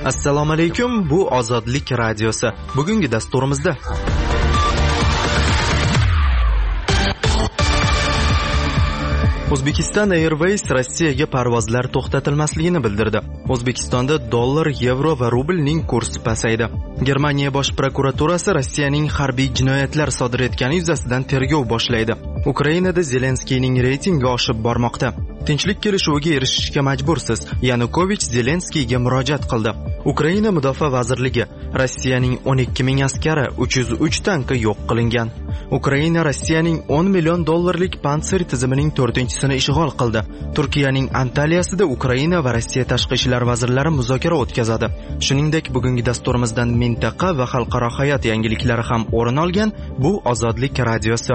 Assalomu alaykum, bu Ozodlik radiosi. Bugungi dasturimizda O'zbekiston Airways Rossiyaga parvozlar to'xtatilmasligini bildirdi. O'zbekistonda dollar, yevro va rublning kursi pasaydi. Germaniya bosh prokuraturasi Rossiyaning harbiy jinoyatlar sodir etgani yuzasidan tergov boshlaydi. Ukrainada Zelenskiyning reytingi oshib bormoqda. Tinchlik kelishuviga erishishga majbursiz. Yanukovich Zelenskiyga murojaat qildi. Ukraina Mudofaa vazirligi Rossiyaning 12 ming askari, 303 tanki yo'q qilingan. Ukraina Rossiyaning 10 million dollarlik Pantsir tizimining 4-chisini ishg'ol qildi. Turkiyaning Antaliyasida Ukraina va Rossiya tashqi ishlar vazirlari muzokara o'tkazadi. Shuningdek, bugungi dasturimizdan mintaqa va xalqaro hayot yangiliklari ham o'rin olgan. Bu Ozodlik radiosi.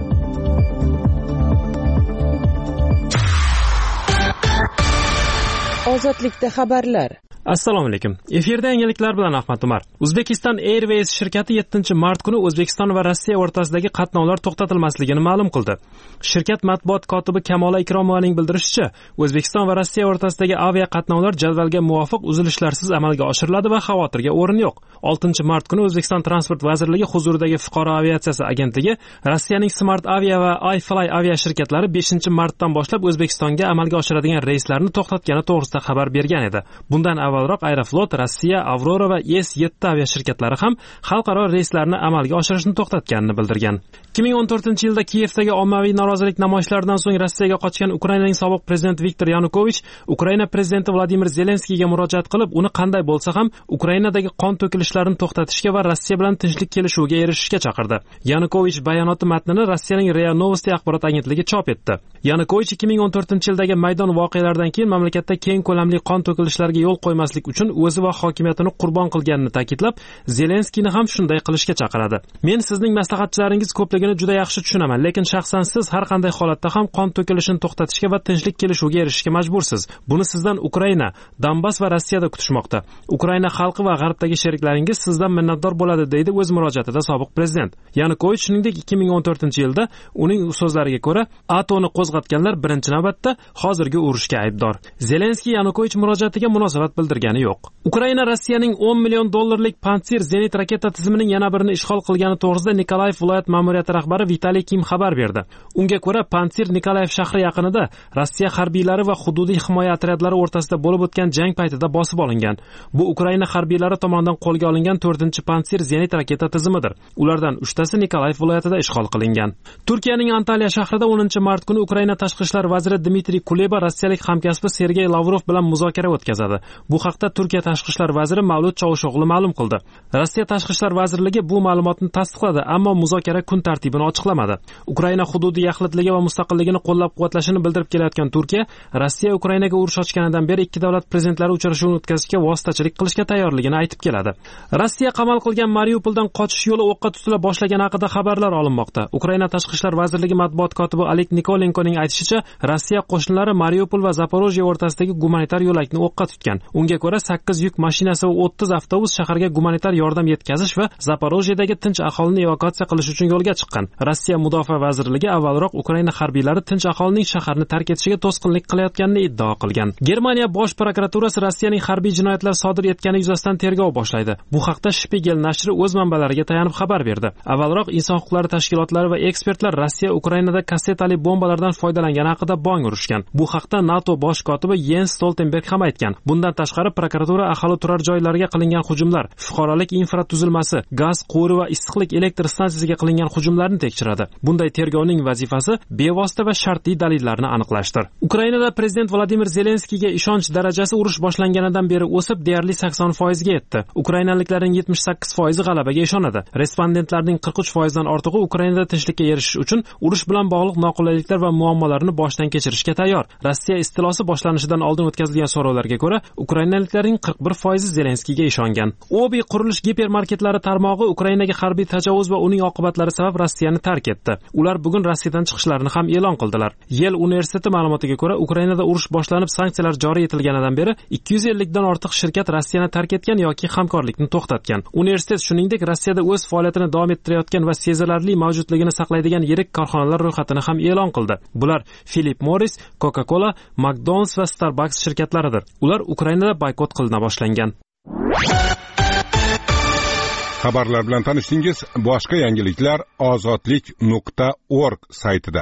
Ozodlikda xabarlar. Assalomu alaykum. Efirda yangiliklar bilan Ahmad Umar. Uzbekistan Airways shirkati 7-mart kuni O'zbekiston va Rossiya o'rtasidagi qatnovlar to'xtatilmasligini ma'lum qildi. Shirkat matbuot kotibi Kamola Ikromovaning bildirishicha, O'zbekiston va Rossiya o'rtasidagi avia qatnovlar jadvalga muvofiq uzilishlarsiz amalga oshiriladi va xavotirga o'rin yo'q. 6-mart kuni O'zbekiston Transport vazirligi huzuridagi fuqaro aviatsiyasi agentligi Rossiyaning Smart Avia va iFly avia shirkatlari 5-martdan boshlab O'zbekistonga amalga oshiradigan reyslarni to'xtatgani to'g'risida xabar bergan edi. Bundan avvalroq Aeroflot, Rossiya, Avrora va S7 avia shirkatlari ham xalqaro reyslarni amalga oshirishni to'xtatganini bildirgan. 2014-yilda Kiyevdagi ommaviy norozilik namoyishlaridan so'ng Rossiyaga qochgan Ukrainaning sobiq prezidenti Viktor Yanukovich Ukraina prezidenti Vladimir Zelenskiyga murojaat qilib, uni qanday bo'lsa ham Ukrainadagi qon to'kilishlarini to'xtatishga va Rossiya bilan tinchlik kelishuviga erishishga chaqirdi. Yanukovich bayonoti matnini Rossiyaning RIA Novosti axborot agentligi chop etdi. Yanukovich 2014-yildagi maydon voqealaridan keyin mamlakatda keng ko'lamli qon to'kilishlariga yo'l qo'ymaslik uchun o'zi va hokimiyatini qurbon qilganini ta'kidlab, Zelenskiyni ham shunday qilishga chaqiradi. Men sizning maslahatchilaringiz ko'pligini juda yaxshi tushunaman, lekin shaxsan siz har qanday holatda ham qon to'kilishini to'xtatishga va tinchlik kelishuviga erishishga majbursiz. Buni sizdan Ukraina, Donbass va Rossiyada kutishmoqda. Ukraina xalqi va g'arbdagi sheriklaringiz sizdan minnatdor bo'ladi, deydi o'z murojaatida sobiq prezident. Yanukovich shuningdek 2014-yilda uning so'zlariga ko'ra, ATO'ni qo'zg'atganlar birinchi navbatda hozirgi urushga aybdor. Zelenskiy Yanukovich murojaatiga munosabat bildirgani yo'q. Ukraina Rossiyaning 10 million dollarlik Pantsir zenit raketa tizimining yana birini ishg'ol qilgani to'g'risida Nikolayev viloyat ma'muriyati rahbari Vitaliy Kim xabar berdi. Unga ko'ra, Pantsir Nikolayev shahri yaqinida Rossiya harbiylari va hududiy himoya otryadlari o'rtasida bo'lib o'tgan jang paytida bosib olingan. Bu Ukraina harbiylari tomonidan qo'lga olingan 4-Pantsir zenit raketa tizimidir. Ulardan 3tasi Nikolayev viloyatida ishg'ol qilingan. Turkiyaning Antaliya shahrida 10-mart kuni Ukraina tashqi ishlar vaziri Dmitriy Kuleba rossiyalik hamkasbi Sergey Lavrov bilan muzokara o'tkazadi. Bu haqda Turkiya tashqi ishlar vaziri Mavlud Chavusho'g'li ma'lum qildi. Rossiya tashqi ishlar vazirligi bu ma'lumotni tasdiqladi, ammo muzokara kun tartibini ochiqlamadi. Ukraina hududiy yaxlitligi va mustaqilligini qo'llab-quvvatlashini bildirib kelayotgan Turkiya, Rossiya Ukrainaga urush ochganidan beri ikki davlat prezidentlari uchrashuvini o'tkazishga vositachilik qilishga tayyorligini aytib keladi. Rossiya qamal qilgan Mariupoldan qochish yo'li o'qqa tutila boshlagan haqida xabarlar olinmoqda. Ukraina tashqi ishlar vazirligi matbuot kotibi Oleg Nikolenkoning aytishicha, Rossiya qo'shinlari Mariupol va Zaporojye o'rtasidagi gumanitar yo'lakni o'qqa tutgan. Unga ko'ra 8 yuk mashinasi va 30 avtobus shaharga gumanitar yordam yetkazish va Zaporojyedagi tinch aholini evakuatsiya qilish uchun yo'lga chiqqan. Rossiya Mudofaa vazirligi avvalroq Ukraina harbiylari tinch aholining shaharni tark etishiga to'sqinlik qilayotganini iddao qilgan. Germaniya bosh prokuraturasi Rossiyaning harbiy jinoyatlar sodir etgani yuzasidan tergov boshlaydi. Bu haqda Spiegel nashri o'z manbalariga tayanib xabar berdi. Avvalroq inson huquqlari tashkilotlari va ekspertlar Rossiya Ukrainada kassetali bombalardan foydalangani haqida bong urishgan. Bu haqda NATO bosh kotibi Jens Stoltenberg ham aytgan. Bundan tashqari prokuratura aholi turar joylariga qilingan hujumlar, fuqarolik infratuzilmasi, gaz quvuri va issiqlik elektr stansiyasiga qilingan hujumlarni tekshiradi. Bunday tergovning vazifasi bevosita va shartli dalillarni aniqlashdir. Ukrainada prezident Vladimir Zelenskiyga ishonch darajasi urush boshlanganidan beri o'sib, deyarli 80% ga yetdi. Ukrainaliklarning 78% g'alabaga ishonadi. Respondentlarning 43% dan ortig'i Ukrainada tinchlikka erishish uchun urush bilan bog'liq noqulayliklar va muammolarni boshdan kechirishga tayyor. Rossiya istilosi boshlanishidan oldin o'tkazilgan so'rovlarga ko'ra, Ukrainaliklarning 41% Zelenskiyga ishongan. Obi qurilish gipermarketlari tarmog'i Ukrainaga harbiy tajovuz va uning oqibatlari sabab Rossiyani tark etdi. Ular bugun Rossiyadan chiqishlarini ham e'lon qildilar. Yale universiteti ma'lumotiga ko'ra, Ukrainada urush boshlanib, sanksiyalar joriy etilganidan beri 250 dan ortiq shirkat Rossiyani tark etgan yoki hamkorlikni to'xtatgan. Universitet shuningdek Rossiyada o'z faoliyatini davom ettirayotgan va sezilarli mavjudligini saqlaydigan yirik korxonalar ro'yxatini ham e'lon qildi. Bular Philip Morris, Coca-Cola, McDonald's va Starbucks shirkatlaridir. Ular Ukrainada boykot qilina boshlangan. Xabarlar bilan tanishdingiz. Boshqa yangiliklar ozodlik.org saytida.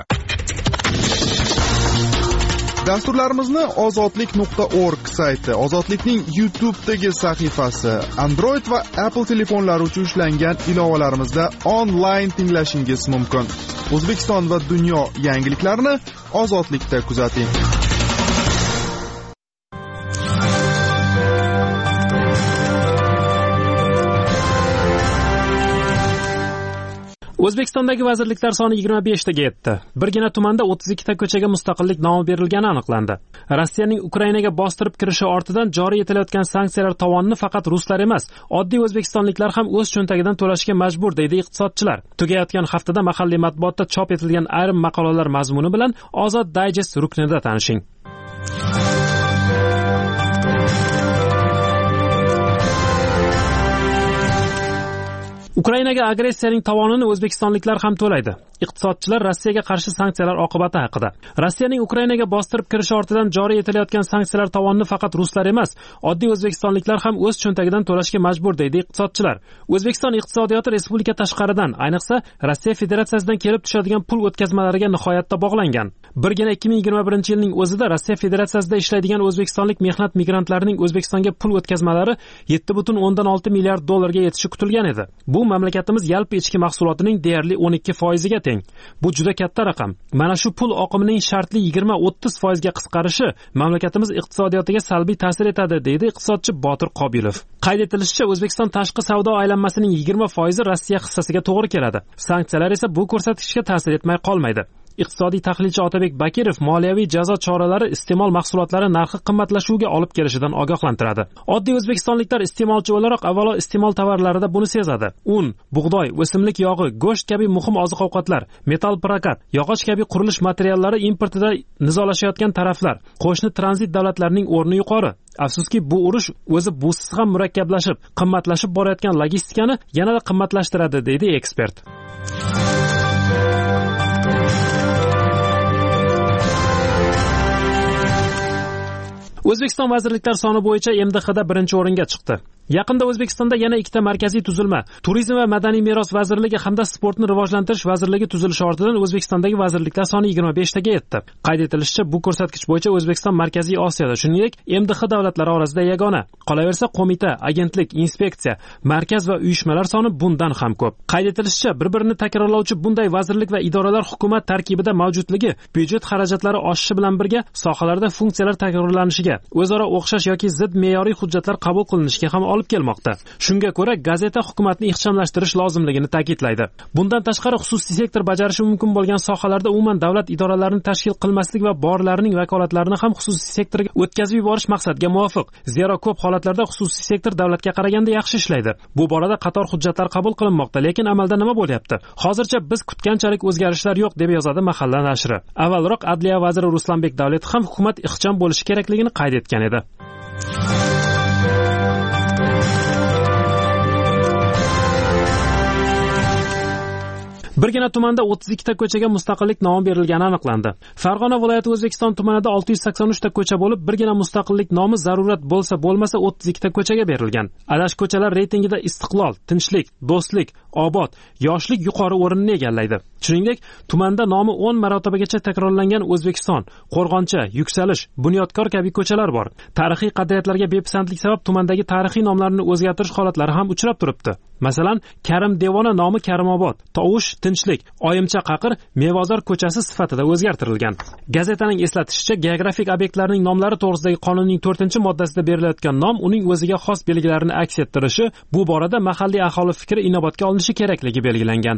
Dasturlarimizni ozodlik.org sayti, Ozodlikning YouTube'dagi sahifasi, Android va Apple telefonlari uchun ishlangan ilovalarimizda onlayn tinglashingiz mumkin. O'zbekiston va dunyo yangiliklarini Ozodlikda kuzating. O'zbekistondagi vazirliklar soni 25 taga yetdi. Birgina tumanda 32 ta ko'chaga mustaqillik nomi berilgani aniqlandi. Rossiyaning Ukrainaga bostirib kirishi ortidan joriy etilayotgan sanksiyalar tovonini faqat ruslar emas, oddiy o'zbekistonliklar ham o'z cho'ntagidan to'lashga majbur, deydi iqtisodchilar. Tugayotgan haftada mahalliy matbuotda chop etilgan ayrim maqolalar mazmuni bilan Ozod Digest ruknida tanishing. Ukrainaga agressiyaning tovonini o'zbekistonliklar ham to'laydi. Iqtisodchilar Rossiyaga qarshi sanksiyalar oqibati haqida. Rossiyaning Ukrainaga bostirib kirishi ortidan joriy etilayotgan sanksiyalar tovonini faqat ruslar emas, oddiy o'zbekistonliklar ham o'z cho'ntagidan to'lashga majbur, deydi iqtisodchilar. O'zbekiston iqtisodiyoti respublika tashqaridan, ayniqsa Rossiya Federatsiyasidan kelib tushadigan pul o'tkazmalariga nihoyatda bog'langan. Birgina 2021-yilning o'zida Rossiya Federatsiyasida ishlaydigan o'zbekistonlik mehnat migrantlarining O'zbekistonga pul o'tkazmalari 7,6 milliard dollarga yetishi kutilgan edi. Bu mamlakatimiz yalpi ichki mahsulotining deyarli 12% ga teng. Bu juda katta raqam. Mana shu pul oqimining shartli 20-30% ga qisqarishi mamlakatimiz iqtisodiyotiga salbiy ta'sir etadi, deydi iqtisodchi Botir Qobilov. Qayd etilishicha, O'zbekiston tashqi savdo aylanmasining 20% Rossiya hissasiga to'g'ri keladi. Sanksiyalar esa bu ko'rsatkichga ta'sir etmay qolmaydi. Iqtisodiy tahlilchi Otabek Bakirov moliyaviy jazo choralari iste'mol mahsulotlari narxi qimmatlashuviga olib kelishidan ogohlantiradi. Oddiy o'zbekistonliklar iste'molchi o'laroq avvalo iste'mol tovarlarida buni sezadi. Un, bug'doy, o'simlik yog'i, go'sht kabi muhim oziq-ovqatlar, metal prokat, yog'och kabi qurilish materiallari importida nizolashayotgan taraflar, qo'shni tranzit davlatlarning o'rni yuqori. Afsuski, bu urush o'zi busiz ham murakkablashib, qimmatlashib borayotgan logistikani yanada qimmatlashtiradi, deydi ekspert. O'zbekiston vazirliklar soni bo'yicha MDHda birinchi o'ringa chiqdi. Yaqinda O'zbekistonda yana ikkita markaziy tuzilma, Turizm va madaniy meros vazirligi hamda Sportni rivojlantirish vazirligi tuzilishi ortidan O'zbekistondagi vazirliklar soni 25 taga yetdi. Qayd etilishicha, bu ko'rsatkich bo'yicha O'zbekiston Markaziy Osiyoda, shuningdek, MDH davlatlari orasida yagona. Qolaversa, qo'mita, agentlik, inspeksiya, markaz va uyushmalar soni bundan ham ko'p. Qayd etilishicha, bir-birini takrorlovchi bunday vazirlik va idoralar hukumat tarkibida mavjudligi byudjet xarajatlari oshishi bilan birga sohalarda funksiyalar takrorlanishiga, o'zaro o'xshash yoki zid me'yoriy hujjatlar qabul qilinishiga ham olib kelmoqda. Shunga ko'ra, gazeta hukumatni ixchamlashtirish lozimligini ta'kidlaydi. Bundan tashqari, xususiy sektor bajarishi mumkin bo'lgan sohalarda umuman davlat idoralarini tashkil qilmaslik va borlarining vakolatlarini ham xususiy sektorga o'tkazib yuborish maqsadga muvofiq. Zero ko'p holatlarda xususiy sektor davlatga qaraganda yaxshi ishlaydi. Bu borada qator hujjatlar qabul qilinmoqda, lekin amalda nima bo'lyapti? Hozircha biz kutganchalik o'zgarishlar yo'q, deb yozadi Mahalla nashri. Avvalroq Adliya vaziri Ruslanbek Davletov ham hukumat ixcham bo'lishi kerakligini qayd etgan edi. Birgina tumanda 32 ta ko'chaga mustaqillik nomi berilgani aniqlandi. Farg'ona viloyati O'zbekiston tumanida 683 ta ko'cha bo'lib, birgina mustaqillik nomi zarurat bo'lmasa 32 ta ko'chaga berilgan. Adash ko'chalar reytingida Istiqlol, Tinchlik, Do'stlik, Obod, Yoshlik yuqori o'rinni egallaydi. Shuningdek, tumanda nomi 10 marotibagacha takrorlangan O'zbekiston, Qo'rg'oncha, Yuksalish, Bunyodkor kabi ko'chalar bor. Tarixiy qadriyatlarga bepisandlik sabab tumandagi tarixiy nomlarni o'zgartirish holatlari ham uchrab turibdi. Masalan, Karim Devona nomi Karimobod, Tovush Tinchlik, Oyimcha Qaqir Mevozor ko'chasi sifatida o'zgartirilgan. Gazetaning eslatishicha, geografik obyektlarning nomlari to'g'risidagi qonunning 4-moddasida berilayotgan nom uning o'ziga xos belgilarini aks ettirishi, bu borada mahalliy aholi fikri inobatga olinishi kerakligi belgilangan.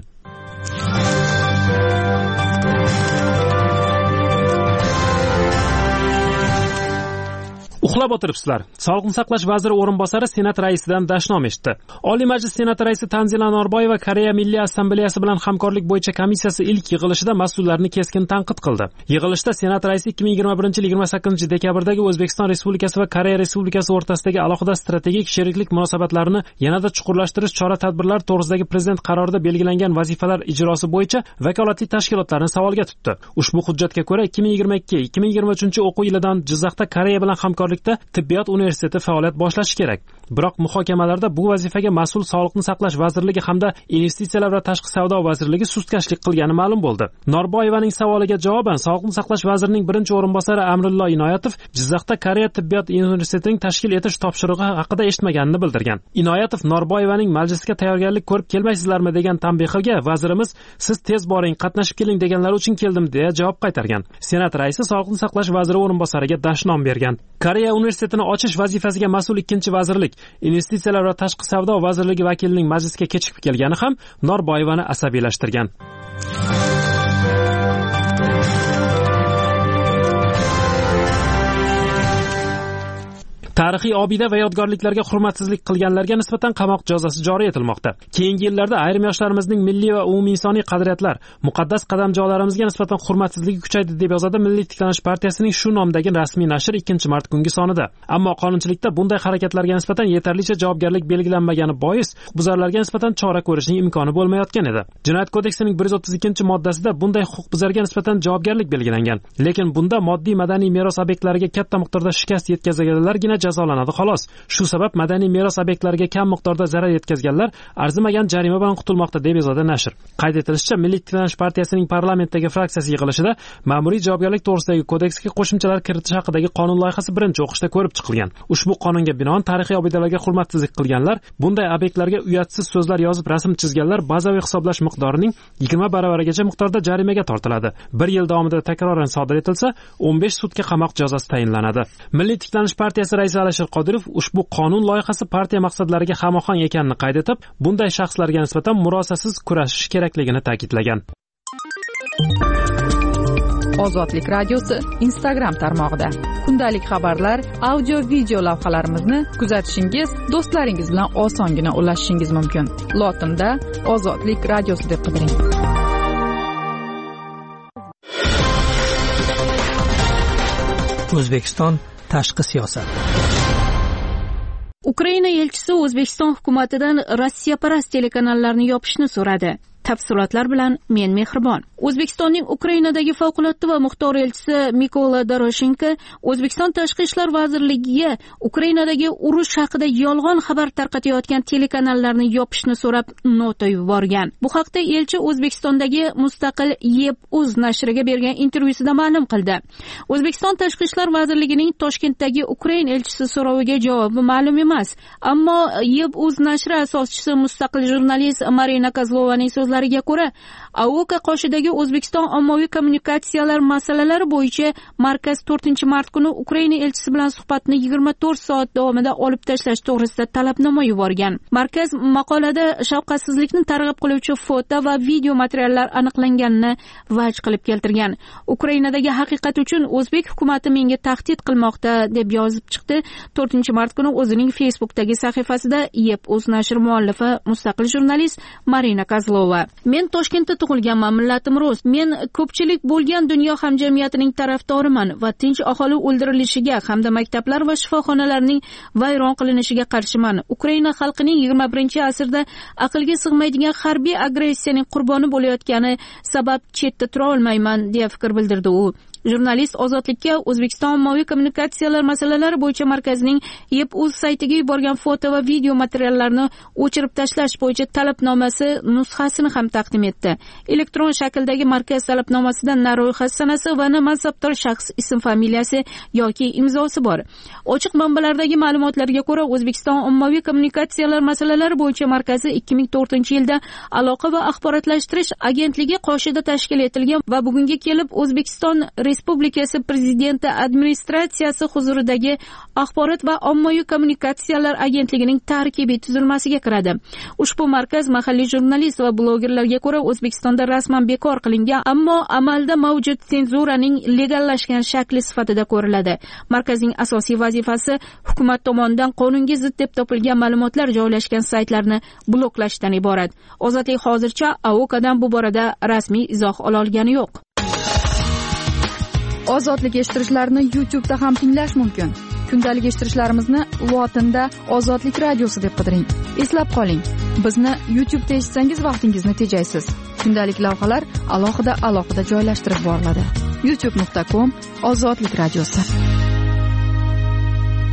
Uxlab o'tiribsizlar. Sog'liqni saqlash vaziri o'rinbosari Senat raisidan dashnom eshitdi. Oliy Majlis Senati raisi Tanzila Norboyeva Koreya Milliy Assambleyasi bilan hamkorlik bo'yicha komissiyasi ilk yig'ilishida mas'ullarni keskin tanqid qildi. Yig'ilishda Senat raisi 2021-yil 28-dekabrdagi O'zbekiston Respublikasi va Koreya Respublikasi o'rtasidagi alohida strategik sheriklik munosabatlarini yanada chuqurlashtirish chora-tadbirlari to'g'risidagi prezident qarorida belgilangan vazifalar ijrosi bo'yicha vakolatli tashkilotlarni savolga tutdi. Ushbu hujjatga ko'ra 2022-2023 o'quv yilidan Jizzaxda Koreya bilan hamkorlik Toshkentda tibbiyot universiteti faoliyat boshlashi kerak. Biroq muhokamalarda bu vazifaga mas'ul Sog'liqni saqlash vazirligi hamda investitsiyalar va tashqi savdo vazirligi sustkashlik qilgani ma'lum bo'ldi. Norboyevaning savoliga javoban Sog'liqni saqlash vazirining birinchi o'rinbosari Amrullo Inoyatov Jizzaxda Koreya tibbiyot universitetining tashkil etish topshirig'i haqida eshitmaganini bildirgan. Inoyatov Norboyevaning majlisga tayyorgarlik ko'rib kelmaysizlarmi degan tanbehiga vazirimiz siz tez boring, qatnashib keling deganlar uchun keldim deya javob qaytargan. Senat raisi Sog'liqni saqlash vaziri o'rinbosariga dashnom bergan. Koreya universitetini ochish vazifasiga mas'ul ikkinchi vazirlik Investitsiyalar va tashqi savdo vazirligi vakilining majlisga kechikib kelgani ham Norboyevani asabiylashtirgan. Tarixiy obida va yodgorliklarga hurmatsizlik qilganlarga nisbatan qamoq jazosi joriy etilmoqda. Keyingi yillarda ayrim yoshlarimizning milliy va umuminsoniy qadriyatlar, muqaddas qadamjolarimizga nisbatan hurmatsizligi kuchaydi deb yozadi Milliy tiklanish partiyasining shu nomdagi rasmiy nashr 2-mart kungi sonida. Ammo qonunchilikda bunday harakatlarga nisbatan yetarlicha javobgarlik belgilanmagani bois huquqbuzarlarga nisbatan chora ko'rishning imkoni bo'lmayotgan edi. Jinoyat kodeksining 132-moddasida bunday huquqbuzarga nisbatan javobgarlik belgilangan. Lekin bunda moddiy madaniy meros obyektlariga katta miqdorda shikast yetkazganlargina jazolanadi xolos. Shu sabab madaniy meros obyektlariga kam miqdorda zarar yetkazganlar arzimagan jarima bilan qutulmoqda deb yozadi nashr. Qayd etilishicha, Milliy tiklanish partiyasining parlamentdagi fraksiyasi yig'ilishida ma'muriy javobgarlik to'g'risidagi kodeksga qo'shimchalar kiritish haqidagi qonun loyihasi birinchi o'qishda ko'rib chiqilgan. Ushbu qonunga binoan tarixiy obidalarga hurmatsizlik qilganlar, bunday obyektlarga uyatsiz so'zlar yozib rasm chizganlar bazaviy hisoblash miqdorining 20 baravarigacha miqdorda jarimaga tortiladi. 1 yil davomida takroran sodir etilsa, 15 sutka qamoq jazosi tayinlanadi. Milliy tiklanish partiyasi raisi Alisher Qodirov ushbu qonun loyihasi partiya maqsadlariga hamohang ekanini qayd etib, bunday shaxslarga nisbatan murosasiz kurashish kerakligini ta'kidlagan. Ozodlik radiosi Instagram tarmog'ida kundalik xabarlar, audio, video lavhalarimizni kuzatishingiz, do'stlaringiz bilan osongina ulashishingiz mumkin. Lotinda Ozodlik radiosi deb qidiring. O'zbekiston tashqi siyosat. Ukraina elchisi O'zbekiston hukumatidan Rossiyaparast telekanallarni yopishni so'radi. Tafsilotlar bilan men Mehribon. O'zbekistonning Ukrainadagi favqulodda va muxtor elchisi Mikola Doroshenko O'zbekiston Tashqi ishlar vazirligiga Ukrainadagi urush haqida yolg'on xabar tarqatayotgan telekanallarni yopishni so'rab nota yuborgan. Bu haqda elchi O'zbekistondagi mustaqil YEP.uz nashriga bergan intervyusida ma'lum qildi. O'zbekiston Tashqi ishlar vazirligining Toshkentdagi Ukraina elchisi so'roviga javobi ma'lum emas. Ammo YEP.uz nashri asoschisi mustaqil jurnalist Marina Kozlovaning so'zlariga ko'ra, AOKA qoshidagi O'zbekiston ommaviy kommunikatsiyalar masalalari bo'yicha markaz 4-mart kuni Ukraina elchisi bilan suhbatni 24 soat davomida olib tashlash to'g'risida talabnoma yuborgan. Markaz maqolada shafqatsizlikni targ'ib qiluvchi foto va video materiallar aniqlanganini vaj qilib keltirgan. Ukrainadagi haqiqat uchun o'zbek hukumati menga tahdid qilmoqda deb yozib chiqdi 4-mart kuni o'zining Facebookdagi sahifasida YEP.uz nashri muallifi mustaqil jurnalist Marina Kozlova. Men Toshkentda tug'ilganman, millatim rus. Men ko'pchilik bo'lgan dunyo hamjamiyatining tarafdoriman va tinch aholi o'ldirilishiga hamda maktablar va shifoxonalarning vayron qilinishiga qarshiman. Ukraina xalqining 21-asrda aqlga sig'maydigan harbiy agressiyaning qurboni bo'layotgani sabab chetda tura olmayman deya fikr bildirdi u. Jurnalist ozodlikka O'zbekiston ommaviy kommunikatsiyalar masalalari bo'yicha markazining YEP.uz saytiga yuborgan foto va video materiallarni o'chirib tashlash bo'yicha talabnomasi nusxasini ham taqdim etdi. Elektron shakldagi markaz talabnomasida na ro'yxat sanasi va na mansabdor shaxs ism familiyasi yoki imzosi bor. Ochiq manbalardagi ma'lumotlarga ko'ra, O'zbekiston ommaviy kommunikatsiyalar masalalari bo'yicha markazi 2004-yilda Aloqa va axborotlashtirish agentligi qoshida tashkil etilgan va bugunga kelib O'zbekiston Respublikasi Prezidenti administratsiyasi huzuridagi Axborot va ommaviy kommunikatsiyalar agentligining tarkibiy tuzilmasiga kiradi. Ushbu markaz mahalliy jurnalist va blogerlarga ko'ra O'zbekistonda rasman bekor qilingan, ammo amalda mavjud senzuraning legallashgan shakli sifatida ko'riladi. Markazning asosiy vazifasi hukumat tomonidan qonunga zid deb topilgan ma'lumotlar joylashgan saytlarni bloklashdan iborat. Ozodlik hozircha AOKAdan bu borada rasmiy izoh ola olgani yo'q. Ozodlik eshittirishlarni YouTube'da ham tinglash mumkin. Kundalik eshittirishlarimizni Lotinda Ozodlik radiosi deb qidiring. Eslab qoling, bizni YouTube'da eshitsangiz vaqtingizni tejaysiz. Kundalik lavhalar alohida joylashtirib boriladi. youtube.com Ozodlik radiosi.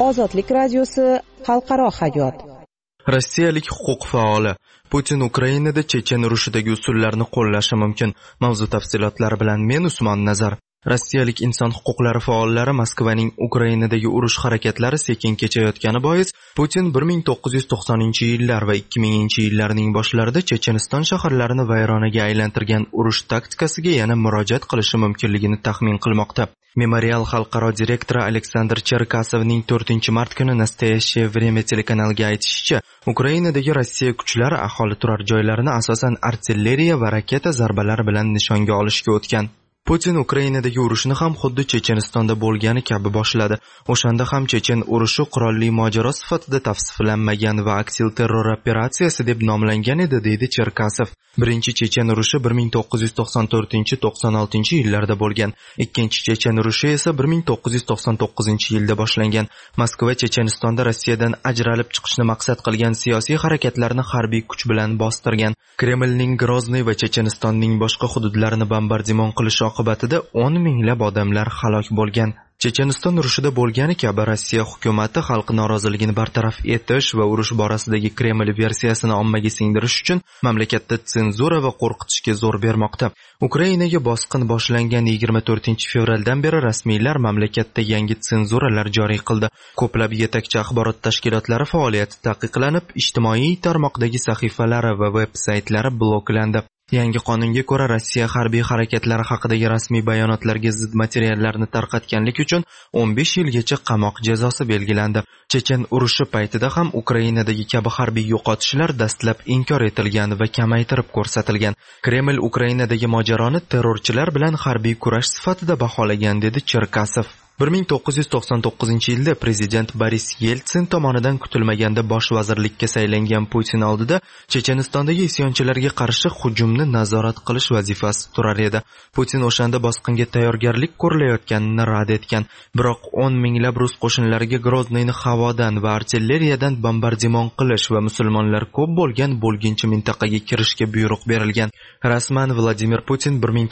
Ozodlik radiosi xalqaro hayot. Rossiyalik huquq faoli Putin Ukrainada Chechen urushidagi usullarni qo'llashi mumkin. Mavzu tafsilotlari bilan men Usmon Nazar. Rossiyalik inson huquqlari faollari Moskvaning Ukrainadagi urush harakatlari sekin kechayotgani bois Putin 1990-yillar va 2000-yillarning boshlarida Checheniston shaharlarini vayronaga aylantirgan urush taktikasiga yana murojaat qilishi mumkinligini taxmin qilmoqda. Memorial xalqaro direktori Aleksandr Cherkasovning 4-mart kuni Nastoyaщее время telekanaliga aytishicha, Ukrainadagi Rossiya kuchlari aholi turar joylarini asosan artilleriya va raketa zarbalari bilan nishonga olishga o'tgan. Putin Ukrainadagi urushni ham xuddi Chechenistonda bo'lgani kabi boshladi. O'shanda ham Chechen urushi qurolli mojaro sifatida tavsiflanmagan va aksil terror operatsiyasi deb nomlangan edi, deydi Cherkasov. Birinchi Chechen urushi 1994-96 yillarda bo'lgan. Ikkinchi Chechen urushi esa 1999-yilda boshlangan. Moskva Chechenistonda Rossiyadan ajralib chiqishni maqsad qilgan siyosiy harakatlarni harbiy kuch bilan bostirgan. Kremlning Grozny va Chechenistonning boshqa hududlarini bombardimon qilishi oqibatida 10 minglab odamlar halok bo'lgan. Checheniston urushida bo'lgani kabi Rossiya hukumatı xalq noroziligini bartaraf etish va urush borasidagi Kreml versiyasini ommaga singdirish uchun mamlakatda senzura va qo'rqitishga zo'r bermoqda. Ukrainaga bosqin boshlangan 24-fevraldan beri rasmiylar mamlakatda yangi senzuralar joriy qildi. Ko'plab yetakchi axborot tashkilotlari faoliyati taqiqlanib, ijtimoiy tarmoqdagi sahifalari va veb-saytlari bloklandi. Yangi qonunga ko'ra Rossiya harbiy harakatlari haqidagi rasmiy bayonotlarga zid materiallarni tarqatganlik uchun 15 yilgacha qamoq jazosi belgilandi. Chechen urushi paytida ham Ukrainadagi kabi harbiy yo'qotishlar dastlab inkor etilgan va kamaytirib ko'rsatilgan. Kreml Ukrainadagi mojaroni terrorchilar bilan harbiy kurash sifatida baholagan, dedi Cherkasov. 1999-yilda prezident Boris Yeltsin tomonidan kutilmaganda bosh vazirlikka saylangan Putin oldida Chechenistondagi isyonchilarga qarshi hujumni nazorat qilish vazifasi turar edi. Putin o'shanda bosqinga tayyorgarlik ko'rilayotganini rad etgan. Biroq 10 minglab rus qo'shinlariga Groznyni havodan va artilleriyadan bombardimon qilish va musulmonlar ko'p bo'lgan bo'lginchi mintaqaga kirishga buyruq berilgan. Rasman Vladimir Putin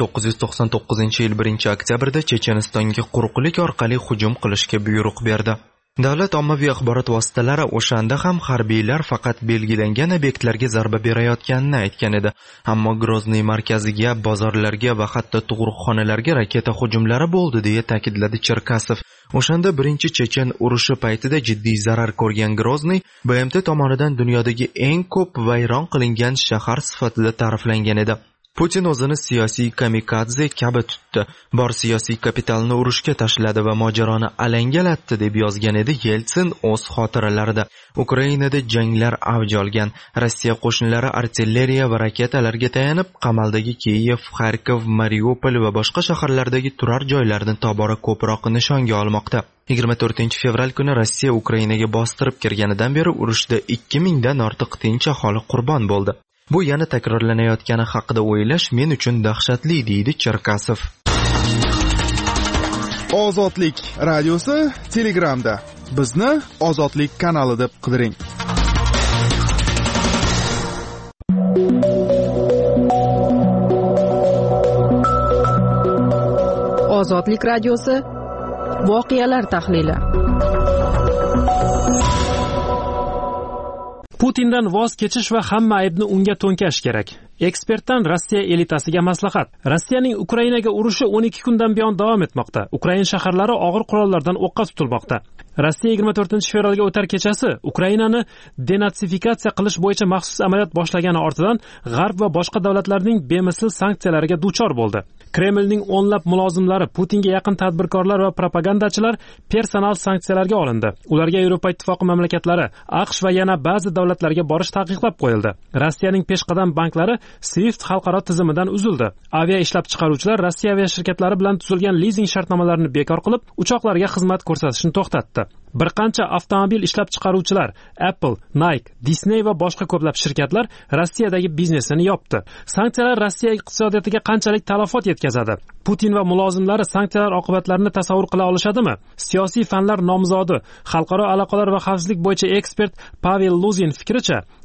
1999-yil 1-oktyabrda Chechenistonga quruqlik orqali hujum qilishga buyruq berdi. Davlat ommaviy axborot vositalari o'shanda ham harbiylar faqat belgilangan obyektlarga zarba berayotganini aytgan edi. Ammo Grozny markaziga, bozorlarga va hatto tug'ruqxonalarga raketa hujumlari bo'ldi, deya ta'kidladi Cherkasov. O'shanda birinchi Chechen urushi paytida jiddiy zarar ko'rgan Grozny BMT tomonidan dunyodagi eng ko'p vayron qilingan shahar sifatida ta'riflangan edi. Putin o'zini siyosiy kamikadze kabi tutdi. Bor siyosiy kapitalni urushga tashladi va mojaroni alangalatdi, deb yozgan edi Yeltsin o'z xotiralarida. Ukrainada janglar avj olgan. Rossiya qo'shinlari artilleriya va raketalarga tayanib, qamaldagi Kiyev, Kharkov, Mariupol va boshqa shaharlardagi turar joylarni tobora ko'proq nishonga olmoqda. 24-fevral kuni Rossiya Ukrainaga bostirib kirganidan beri urushda 2000 dan ortiq tinch aholi qurbon bo'ldi. Bu yana takrorlanayotgani haqida o'ylash men uchun dahshatli, deydi Cherkasov. Ozodlik radiosi Telegramda. Bizni Ozodlik kanali deb qidiring. Ozodlik radiosi voqealar tahlili. Putindan voz kechish va hamma aybni unga to'nkash kerak. Ekspertdan Rossiya elitasiga maslahat. Rossiyaning Ukrainaga urushi 12 kundan buyon davom etmoqda. Ukraina shaharlari og'ir qurollardan o'qqa tutilmoqda. Rossiya 24-fevralga o'tar kechasi Ukrainani denatsifikatsiya qilish bo'yicha maxsus amaliyot boshlagani ortidan G'arb va boshqa davlatlarning bemisl sanksiyalariga duchor bo'ldi. Kremlning o'nlab mulozimlari, Putinga yaqin tadbirkorlar va propagandachilar personal sanksiyalarga olindi. Ularga Yevropa ittifoqi mamlakatlari, AQSh va yana ba'zi davlatlarga borish taqiqlab qo'yildi. Rossiyaning peshqadam banklari SWIFT xalqaro tizimidan uzildi. Avia ishlab chiqaruvchilar Rossiya avia shirkatlari bilan tuzilgan lizing shartnomalarini bekor qilib, uchoqlarga xizmat ko'rsatishni to'xtatdi. Bir qancha avtomobil ishlab chiqaruvchilar Apple, Nike, Disney va boshqa ko'plab shirkatlar Rossiyadagi biznesini yopdi. Sanksiyalar Rossiya iqtisodiyotiga qanchalik talafot yetkazadi? Putin va mulozimlari sanksiyalar oqibatlarini tasavvur qila olishadimi? Siyosiy fanlar nomzodi, xalqaro aloqalar va xavfsizlik bo'yicha ekspert Pavel Luzin fikricha,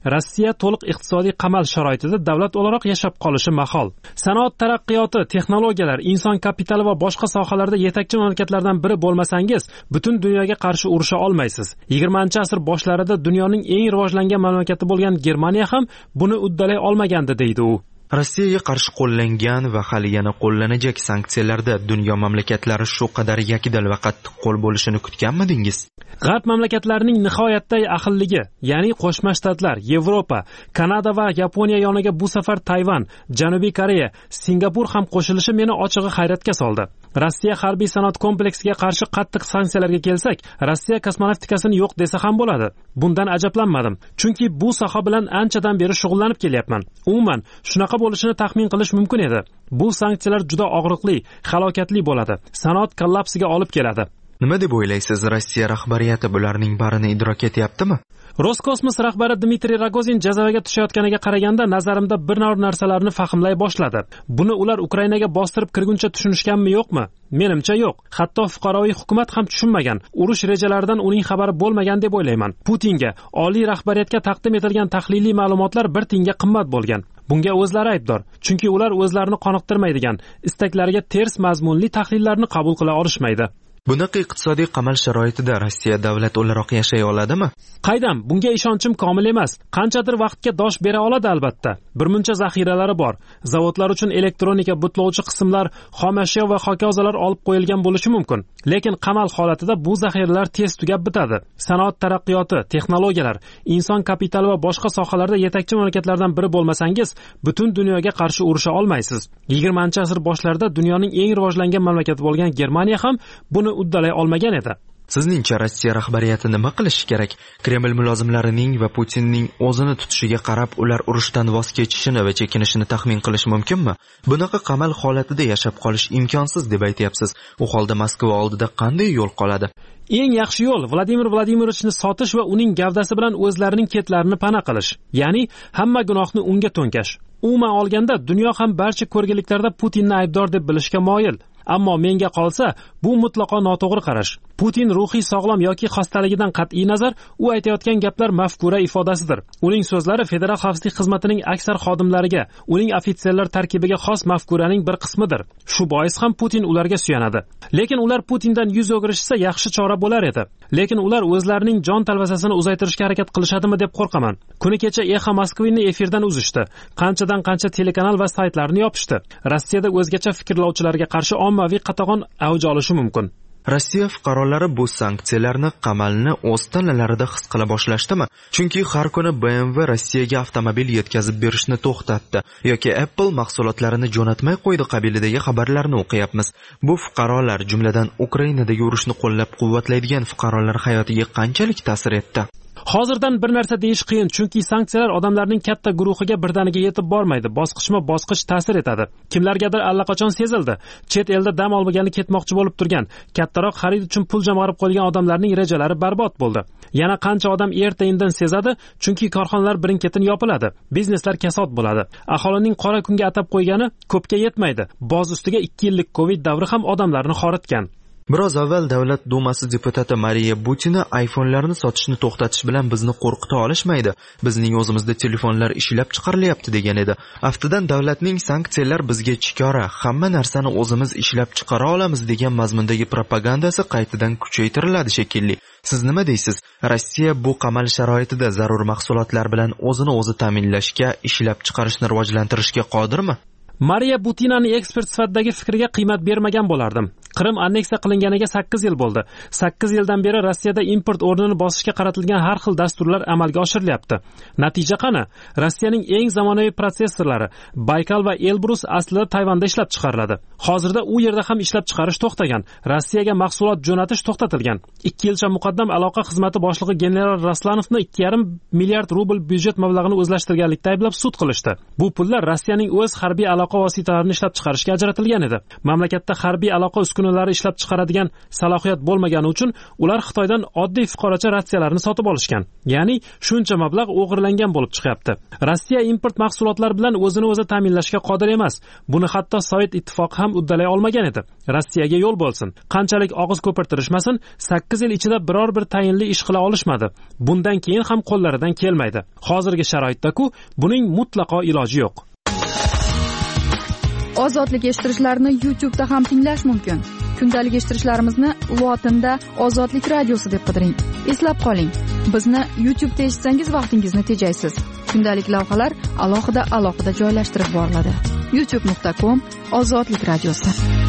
Rossiya to'liq iqtisodiy qamal sharoitida davlat o'laroq yashab qolishi mahol. Sanoat taraqqiyoti, texnologiyalar, inson kapitali va boshqa sohalarda yetakchi mamlakatlardan biri bo'lmasangiz, butun dunyoga qarshi urusha olmaysiz. 20-asr boshlarida dunyoning eng rivojlangan mamlakati bo'lgan Germaniya ham buni uddalay olmagandi, deydi u. Rossiyaga qarshi qo'llangan va hali yana qo'llanajak sanksiyalarda dunyo mamlakatlari shu qadar yakdil va qattiq qo'l bo'lishini kutganmidingiz? G'arb mamlakatlarining nihoyatda ahilligi, ya'ni Qo'shma Shtatlar, Yevropa, Kanada va Yaponiya yoniga bu safar Tayvan, Janubiy Koreya, Singapur ham qo'shilishi meni ochig'i hayratga soldi. Rossiya harbiy sanoat kompleksiga qarshi qattiq sanksiyalarga kelsak, Rossiya kosmonavtikasini yo'q desa ham bo'ladi. Bundan ajablanmadim, chunki bu soha bilan anchadan beri shug'ullanib kelyapman. Umuman, shunaqa bo'lishini taxmin qilish mumkin edi. Bu sanksiyalar juda og'riqli, halokatli bo'ladi. Sanoat kollapsiga olib keladi. Nima deb o'ylaysiz, Rossiya rahbariyati bularning barini idrok etyaptimi? Roskosmos rahbari Dmitriy Rogozin jazavaga tushayotganiga qaraganda nazarimda bir narsalarni fahmlay boshladi. Buni ular Ukrainaga bostirib kirguncha tushunishganmi yo'qmi? Menimcha yo'q. Hatto fuqaroviy hukumat ham tushunmagan. Urush rejalaridan uning xabari bo'lmagan deb o'ylayman. Putinga, oliy rahbariyatga taqdim etilgan tahliliy ma'lumotlar bir tiyinga qimmat bo'lgan. Bunga o'zlari aybdor, chunki ular o'zlarini qoniqtirmaydigan, istaklariga ters mazmunli tahlillarni qabul qila olishmaydi. Bunaqa iqtisodiy qamal sharoitida Rossiya davlat o'laroq yashay oladimi? Qaydam, bunga ishonchim komil emas. Qanchadir vaqtga dosh bera oladi albatta. Birmuncha zaxiralari bor. Zavodlar uchun elektronika, butlovchi qismlar, xom ashyo va hokazolar olib qo'yilgan bo'lishi mumkin. Lekin qamal holatida bu zaxiralar tez tugab bitadi. Sanoat taraqqiyoti, texnologiyalar, inson kapitali va boshqa sohalarda yetakchi mamlakatlardan biri bo'lmasangiz, butun dunyoga qarshi urusha olmaysiz. 20-asr boshlarida dunyoning eng rivojlangan mamlakati bo'lgan Germaniya ham buni uddalay olmagan edi. Sizningcha Rossiya rahbariyati nima qilishi kerak? Kreml mulozimlarining va Putinning o'zini tutishiga qarab ular urushdan voz kechishini va chekinishini taxmin qilish mumkinmi? Bunaqa qamal holatida yashab qolish imkonsiz deb aytyapsiz. U holda Moskva oldida qanday yo'l qoladi? Eng yaxshi yo'l Vladimir Vladimirovichni sotish va uning gavdasi bilan o'zlarining ketlarini pana qilish. Ya'ni hamma gunohni unga to'nkash. Umuman olganda dunyo ham barcha ko'rgiliklarda Putinni aybdor deb bilishga moyil. Ammo menga qolsa, bu mutlaqo noto'g'ri qarash. Putin ruhiy sog'lom yoki xastaligidan qat'iy nazar, u aytayotgan gaplar mafkura ifodasidir. Uning so'zlari Federal xavfsizlik xizmatining aksar xodimlariga, uning ofitserlar tarkibiga xos mafkuraning bir qismidir. Shu bois ham Putin ularga suyanadi. Lekin ular Putindan yuz o'girishsa yaxshi chora bo'lar edi. Lekin ular o'zlarining jon talvasasini uzaytirishga harakat qilishadimi deb qo'rqaman. Kuni kecha Exa Moskvini efirdan uzishdi. Qancha telekanal va saytlarni yopishdi. Rossiyada o'zgacha fikrlovchilarga qarshi ommaviy qatag'on avj olishi mumkin. Rossiya fuqarolari bu sanksiyalarni qamalni o'z tanalarida his qila boshlashdimi? Chunki har kuni BMW Rossiyaga avtomobil yetkazib berishni to'xtatdi yoki Apple mahsulotlarini jo'natmay qo'ydi qabilidagi xabarlarni o'qiyapmiz. Bu fuqarolar, jumladan Ukrainadagi urushni qo'llab-quvvatlaydigan fuqarolar hayotiga qanchalik ta'sir etdi? Hozirdan bir narsa deyish qiyin, chunki sanksiyalar odamlarning katta guruhiga birdaniga yetib bormaydi, bosqichma-bosqich ta'sir etadi. Kimlargadir allaqachon sezildi. Chet elda dam olmagani ketmoqchi bo'lib turgan, kattaroq xarid uchun pul jamg'arib qo'ygan odamlarning rejalari barbod bo'ldi. Yana qancha odam erta-indin sezadi, chunki korxonalar birin-ketin yopiladi, bizneslar kasod bo'ladi. Aholining qora kunga atab qo'ygani ko'pga yetmaydi. Boz ustiga 2 yillik Covid davri ham odamlarni xoritgan. Biroz avval Davlat Dumasi deputati Mariya Butina iPhone'larni sotishni to'xtatish bilan bizni qo'rqita olishmaydi. Bizning o'zimizda telefonlar ishlab chiqarilyapti degan edi. Aftidan davlatning sanksiyalar bizga chikora, hamma narsani o'zimiz ishlab chiqara olamiz degan mazmundagi propagandasi qaytadan kuchaytiriladi shekilli. Siz nima deysiz? Rossiya bu qamal sharoitida zarur mahsulotlar bilan o'zini o'zi ta'minlashga, ishlab chiqarishni rivojlantirishga qodirmi? Mariya Butinaning ekspert sifatidagi fikriga qiymat bermagan bo'lardim. Qrim anneksiya qilinganiga 8 yil bo'ldi. 8 yildan beri Rossiyada import o'rnini bosishga qaratilgan har xil dasturlar amalga oshirilyapti. Natija qani? Rossiyaning eng zamonaviy protsessorlari Baykal va Elbrus aslida Tayvanda ishlab chiqariladi. Hozirda u yerda ham ishlab chiqarish to'xtagan. Rossiyaga mahsulot jo'natish to'xtatilgan. 2 yilcha muqaddam aloqa xizmati boshlig'i general Raslanovni 2,5 milliard rubl byudjet mablag'ini o'zlashtirganlikda ayblab sud qilishdi. Bu pullar Rossiyaning o'z harbiy aloqa vositalarini ishlab chiqarishga ajratilgan edi. Mamlakatda harbiy aloqa uskunalari mashinalari ishlab chiqaradigan salohiyat bo'lmagani uchun ular Xitoydan oddiy fuqarocha ratsiyalarni sotib olishgan. Ya'ni shuncha mablag' o'g'irlangan bo'lib chiqyapti. Rossiya import mahsulotlari bilan o'zini o'zi ta'minlashga qodir emas. Buni hatto Sovet ittifoqi ham uddalay olmagan edi. Rossiyaga yo'l bo'lsin. Qanchalik og'iz ko'pirtirishmasin, 8 yil ichida biror bir tayinli ish qila olishmadi. Bundan keyin ham qo'llaridan kelmaydi. Hozirgi sharoitda-ku buning mutlaqo iloji yo'q. Ozodlik eshittirishlarni YouTube'da ham tinglash mumkin. Kundalik eshittirishlarimizni lotinda Ozodlik radiosi deb qidiring. Eslab qoling, bizni YouTube'da eshitsangiz vaqtingizni tejaysiz. Kundalik lavhalar alohida joylashtirib boriladi. youtube.com/Ozodlik radiosi.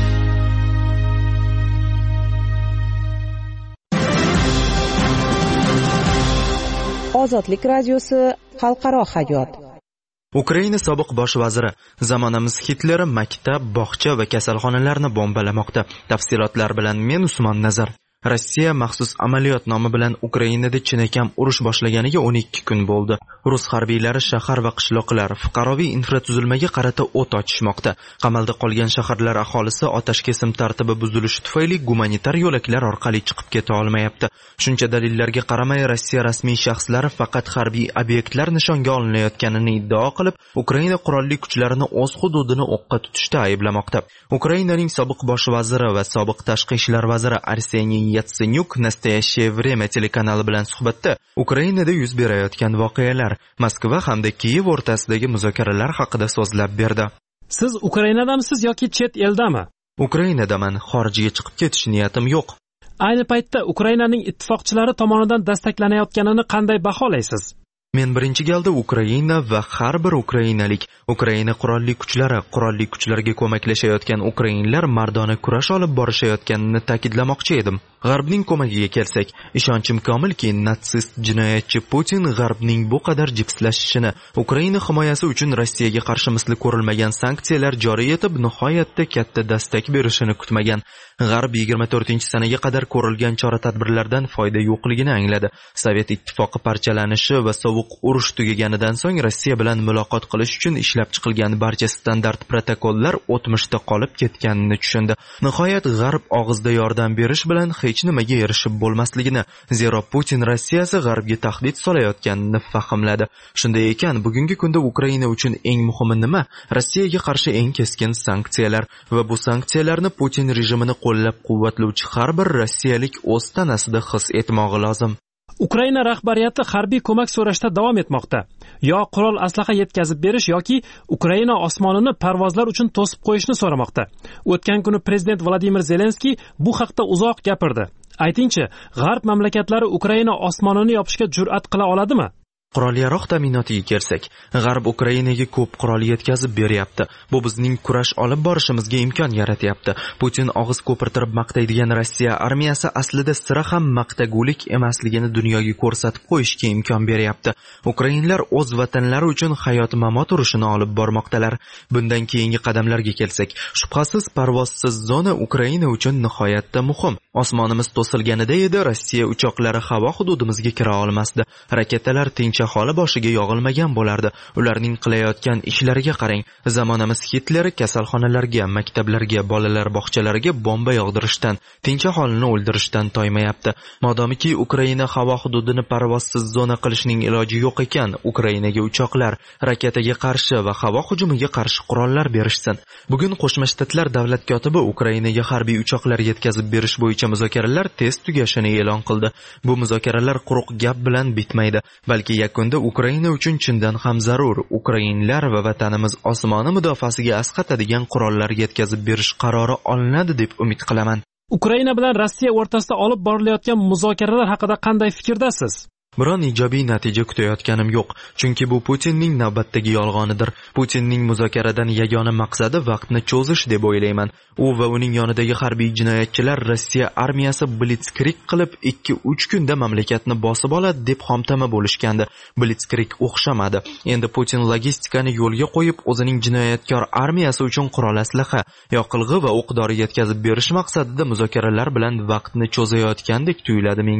Ozodlik radiosi xalqaro hayot. Ukraina sobiq bosh vaziri: zamonamiz Hitleri maktab, bog'cha va kasalxonalarni bombalamoqda. Tafsilotlar bilan men Usmon Nazar. Rossiya maxsus amaliyot nomi bilan Ukrainada chinakam urush boshlaganiga 12 kun bo'ldi. Rus harbiylari shahar va qishloqlar, fuqaroviy infratuzilmaga qarata o't ochishmoqda. Qamalda qolgan shaharlar aholisi otashkesim tartibi buzilishi tufayli gumanitar yo'laklar orqali chiqib keta olmayapti. Shuncha dalillarga qaramay, Rossiya rasmiy shaxslari faqat harbiy obyektlar nishonga olinayotganini iddao qilib, Ukraina qurolli kuchlarini o'z hududini o'qqa tutishda ayblamoqda. Ukrainaning sobiq bosh vaziri va sobiq tashqi ishlar vaziri Arseniy Yatsenyuk Nastoящее время telekanali bilan suhbatda Ukrainada yuz berayotgan voqealar, Moskva hamda Kiyev o'rtasidagi muzokaralar haqida so'zlab berdi. Siz Ukrainadamisiz yoki chet eldami? Ukrainadaman, xorijga chiqib ketish niyatim yo'q. Ayni paytda Ukrainaning ittifoqchilari tomonidan dastaklanayotganini qanday baholaysiz? Men birinchi galda Ukraina va har bir ukrainalik, Ukraina qurolli kuchlarga ko'maklashayotgan ukrainlar mardona kurash olib borishayotganini ta'kidlamoqchi edim. G'arbning ko'magiga kelsak, ishonchim komilki, natsist jinoyatchi Putin G'arbning bu qadar jipslashishini, Ukraina himoyasi uchun Rossiyaga qarshi misli ko'rilmagan sanksiyalar joriy etib, nihoyatda katta dastak berishini kutmagan. G'arb 24-sanaga qadar ko'rilgan chora-tadbirlardan foyda yo'qligini angladi. Sovet ittifoqi parchalanishi va sovuq urush tugaganidan so'ng Rossiya bilan muloqot qilish uchun ishlab chiqilgan barcha standart protokollar o'tmishda qolib ketganini tushundi. Nihoyat G'arb og'izda yordam berish bilan hech nimaga erishib bo'lmasligini, zero Putin Rossiyasi G'arbga tahdid solayotganini fahmladi. Shunday ekan, bugungi kunda Ukraina uchun eng muhimi nima? Rossiyaga qarshi eng keskin sanksiyalar va bu sanksiyalarni Putin rejimini qo'llab-quvvatlovchi har bir rossiyalik o'z tanasida his etmog'i lozim. Ukraina rahbariyati harbiy ko'mak so'rashda davom etmoqda. Yo qurol aslaha yetkazib berish yoki Ukraina osmonini parvozlar uchun to'sib qo'yishni so'ramoqda. O'tgan kuni prezident Vladimir Zelenskiy bu haqda uzoq gapirdi. Aytingchi, G'arb mamlakatlari Ukraina osmonini yopishga jur'at qila oladimi? Qurol-yarog' ta'minotiga kelsak, G'arb Ukrainaga ko'p qurol yetkazib beryapti. Bu bizning kurash olib borishimizga imkon yaratyapti. Putin og'iz ko'pirtirib maqtaydigan Rossiya armiyasi aslida sira ham maqtagulik emasligini dunyoga ko'rsatib qo'yishga imkon beryapti. Ukrainlar o'z vatanlari uchun hayot-mamot urushini olib bormoqdalar. Bundan keyingi qadamlarga kelsak, shubhasiz parvozsiz zona Ukraina uchun nihoyatda muhim. Osmonimiz to'silganida edi, Rossiya uchoqlari havo hududimizga kira olmasdi. Raketalar tinch aholi boshiga yog'ilmagan bo'lardi. Ularning qilayotgan ishlariga qarang. Zamonamiz Hitleri kasalxonalarga, maktablarga, bolalar bog'chalariga bomba yog'dirishdan, tinch aholini o'ldirishdan toymayapti. Modomiki Ukraina havo hududini parvozsiz zona qilishning iloji yo'q ekan, Ukrainaga uchoqlar, raketaga qarshi va havo hujumiga qarshi qurollar berishsin. Bugun Qo'shma Shtatlar davlat kotibi Ukrainaga harbiy uchoqlar yetkazib berish bo'yicha muzokaralar tez tugashini e'lon qildi. Bu muzokaralar quruq gap bilan bitmaydi, balki yakunda Ukraina uchun chindan ham zarur ukrainlar va vatanimiz osmoni mudofaasiga asqatadigan qurollar yetkazib berish qarori olinadi deb umid qilaman. Ukraina bilan Rossiya o'rtasida olib borilayotgan muzokaralar haqida qanday fikrdasiz? Biron ijobiy natija kutayotganim yo'q, chunki bu Putinning navbatdagi yolg'onidir. Putinning muzokaradan yagona maqsadi vaqtni cho'zish deb o'ylayman. U va uning yonidagi harbiy jinoyatchilar Rossiya armiyasi blitzkrieg qilib 2-3 kunda mamlakatni bosib oladi deb xomtama bo'lishgandi. Blitzkrieg o'xshamadi. Endi Putin logistikani yo'lga qo'yib, o'zining jinoyatkor armiyasi uchun qurol aslaha, yoqilg'i va o'q-dori yetkazib berish maqsadida muzokaralar bilan vaqtni cho'zayotgandek tuyuladi menga.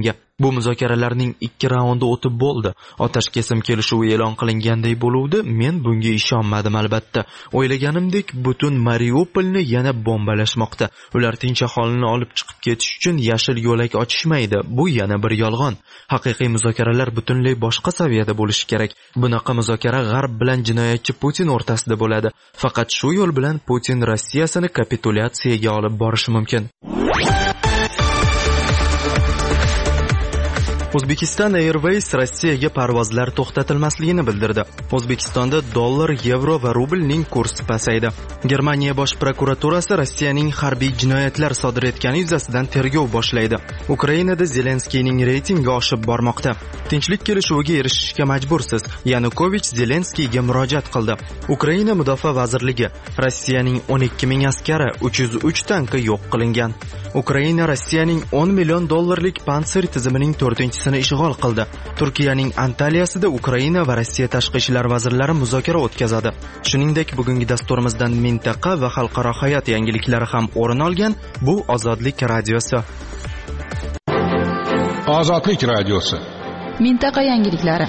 Bu muzokaralarning 2 raundi o'tib bo'ldi. Otash kesim kelishuvi e'lon qilinganday bo'luvdi. Men bunga ishonmadim albatta. O'ylaganimdek butun Mariupolni yana bombalashmoqda. Ular tinch aholini olib chiqib ketish uchun yashil yo'lak ochishmaydi. Bu yana bir yolg'on. Haqiqiy muzokaralar butunlay boshqa saviyada bo'lishi kerak. Bunaqa muzokara G'arb bilan jinoyatchi Putin o'rtasida bo'ladi. Faqat shu yo'l bilan Putin Rossiyasini kapitulyatsiyaga olib borishi mumkin. Uzbekistan Airways Rossiyaga parvozlar to'xtatilmasligini bildirdi. O'zbekistonda dollar, yevro va rublning kursi pasaydi. Germaniya bosh prokuraturasi Rossiyaning harbiy jinoyatlar sodir etgani yuzasidan tergov boshlaydi. Ukrainada Zelenskiyning reytingi oshib bormoqda. Tinchlik kelishuviga erishishga majbursiz. Yanukovich Zelenskiyga murojaat qildi. Ukraina Mudofaa vazirligi Rossiyaning 12,000 askari, 303 tanki yo'q qilingan. Ukraina Rossiyaning 10 million dollarlik Pantsir tizimining 4-sini ishg'ol qildi. Turkiyaning Antaliyasida Ukraina va Rossiya tashqi ishlar vazirlari muzokara o'tkazadi. Shuningdek, bugungi dasturimizdan mintaqa va xalqaro hayot yangiliklari ham o'rin olgan. Bu Ozodlik radiosi. Ozodlik radiosi. Mintaqa yangiliklari.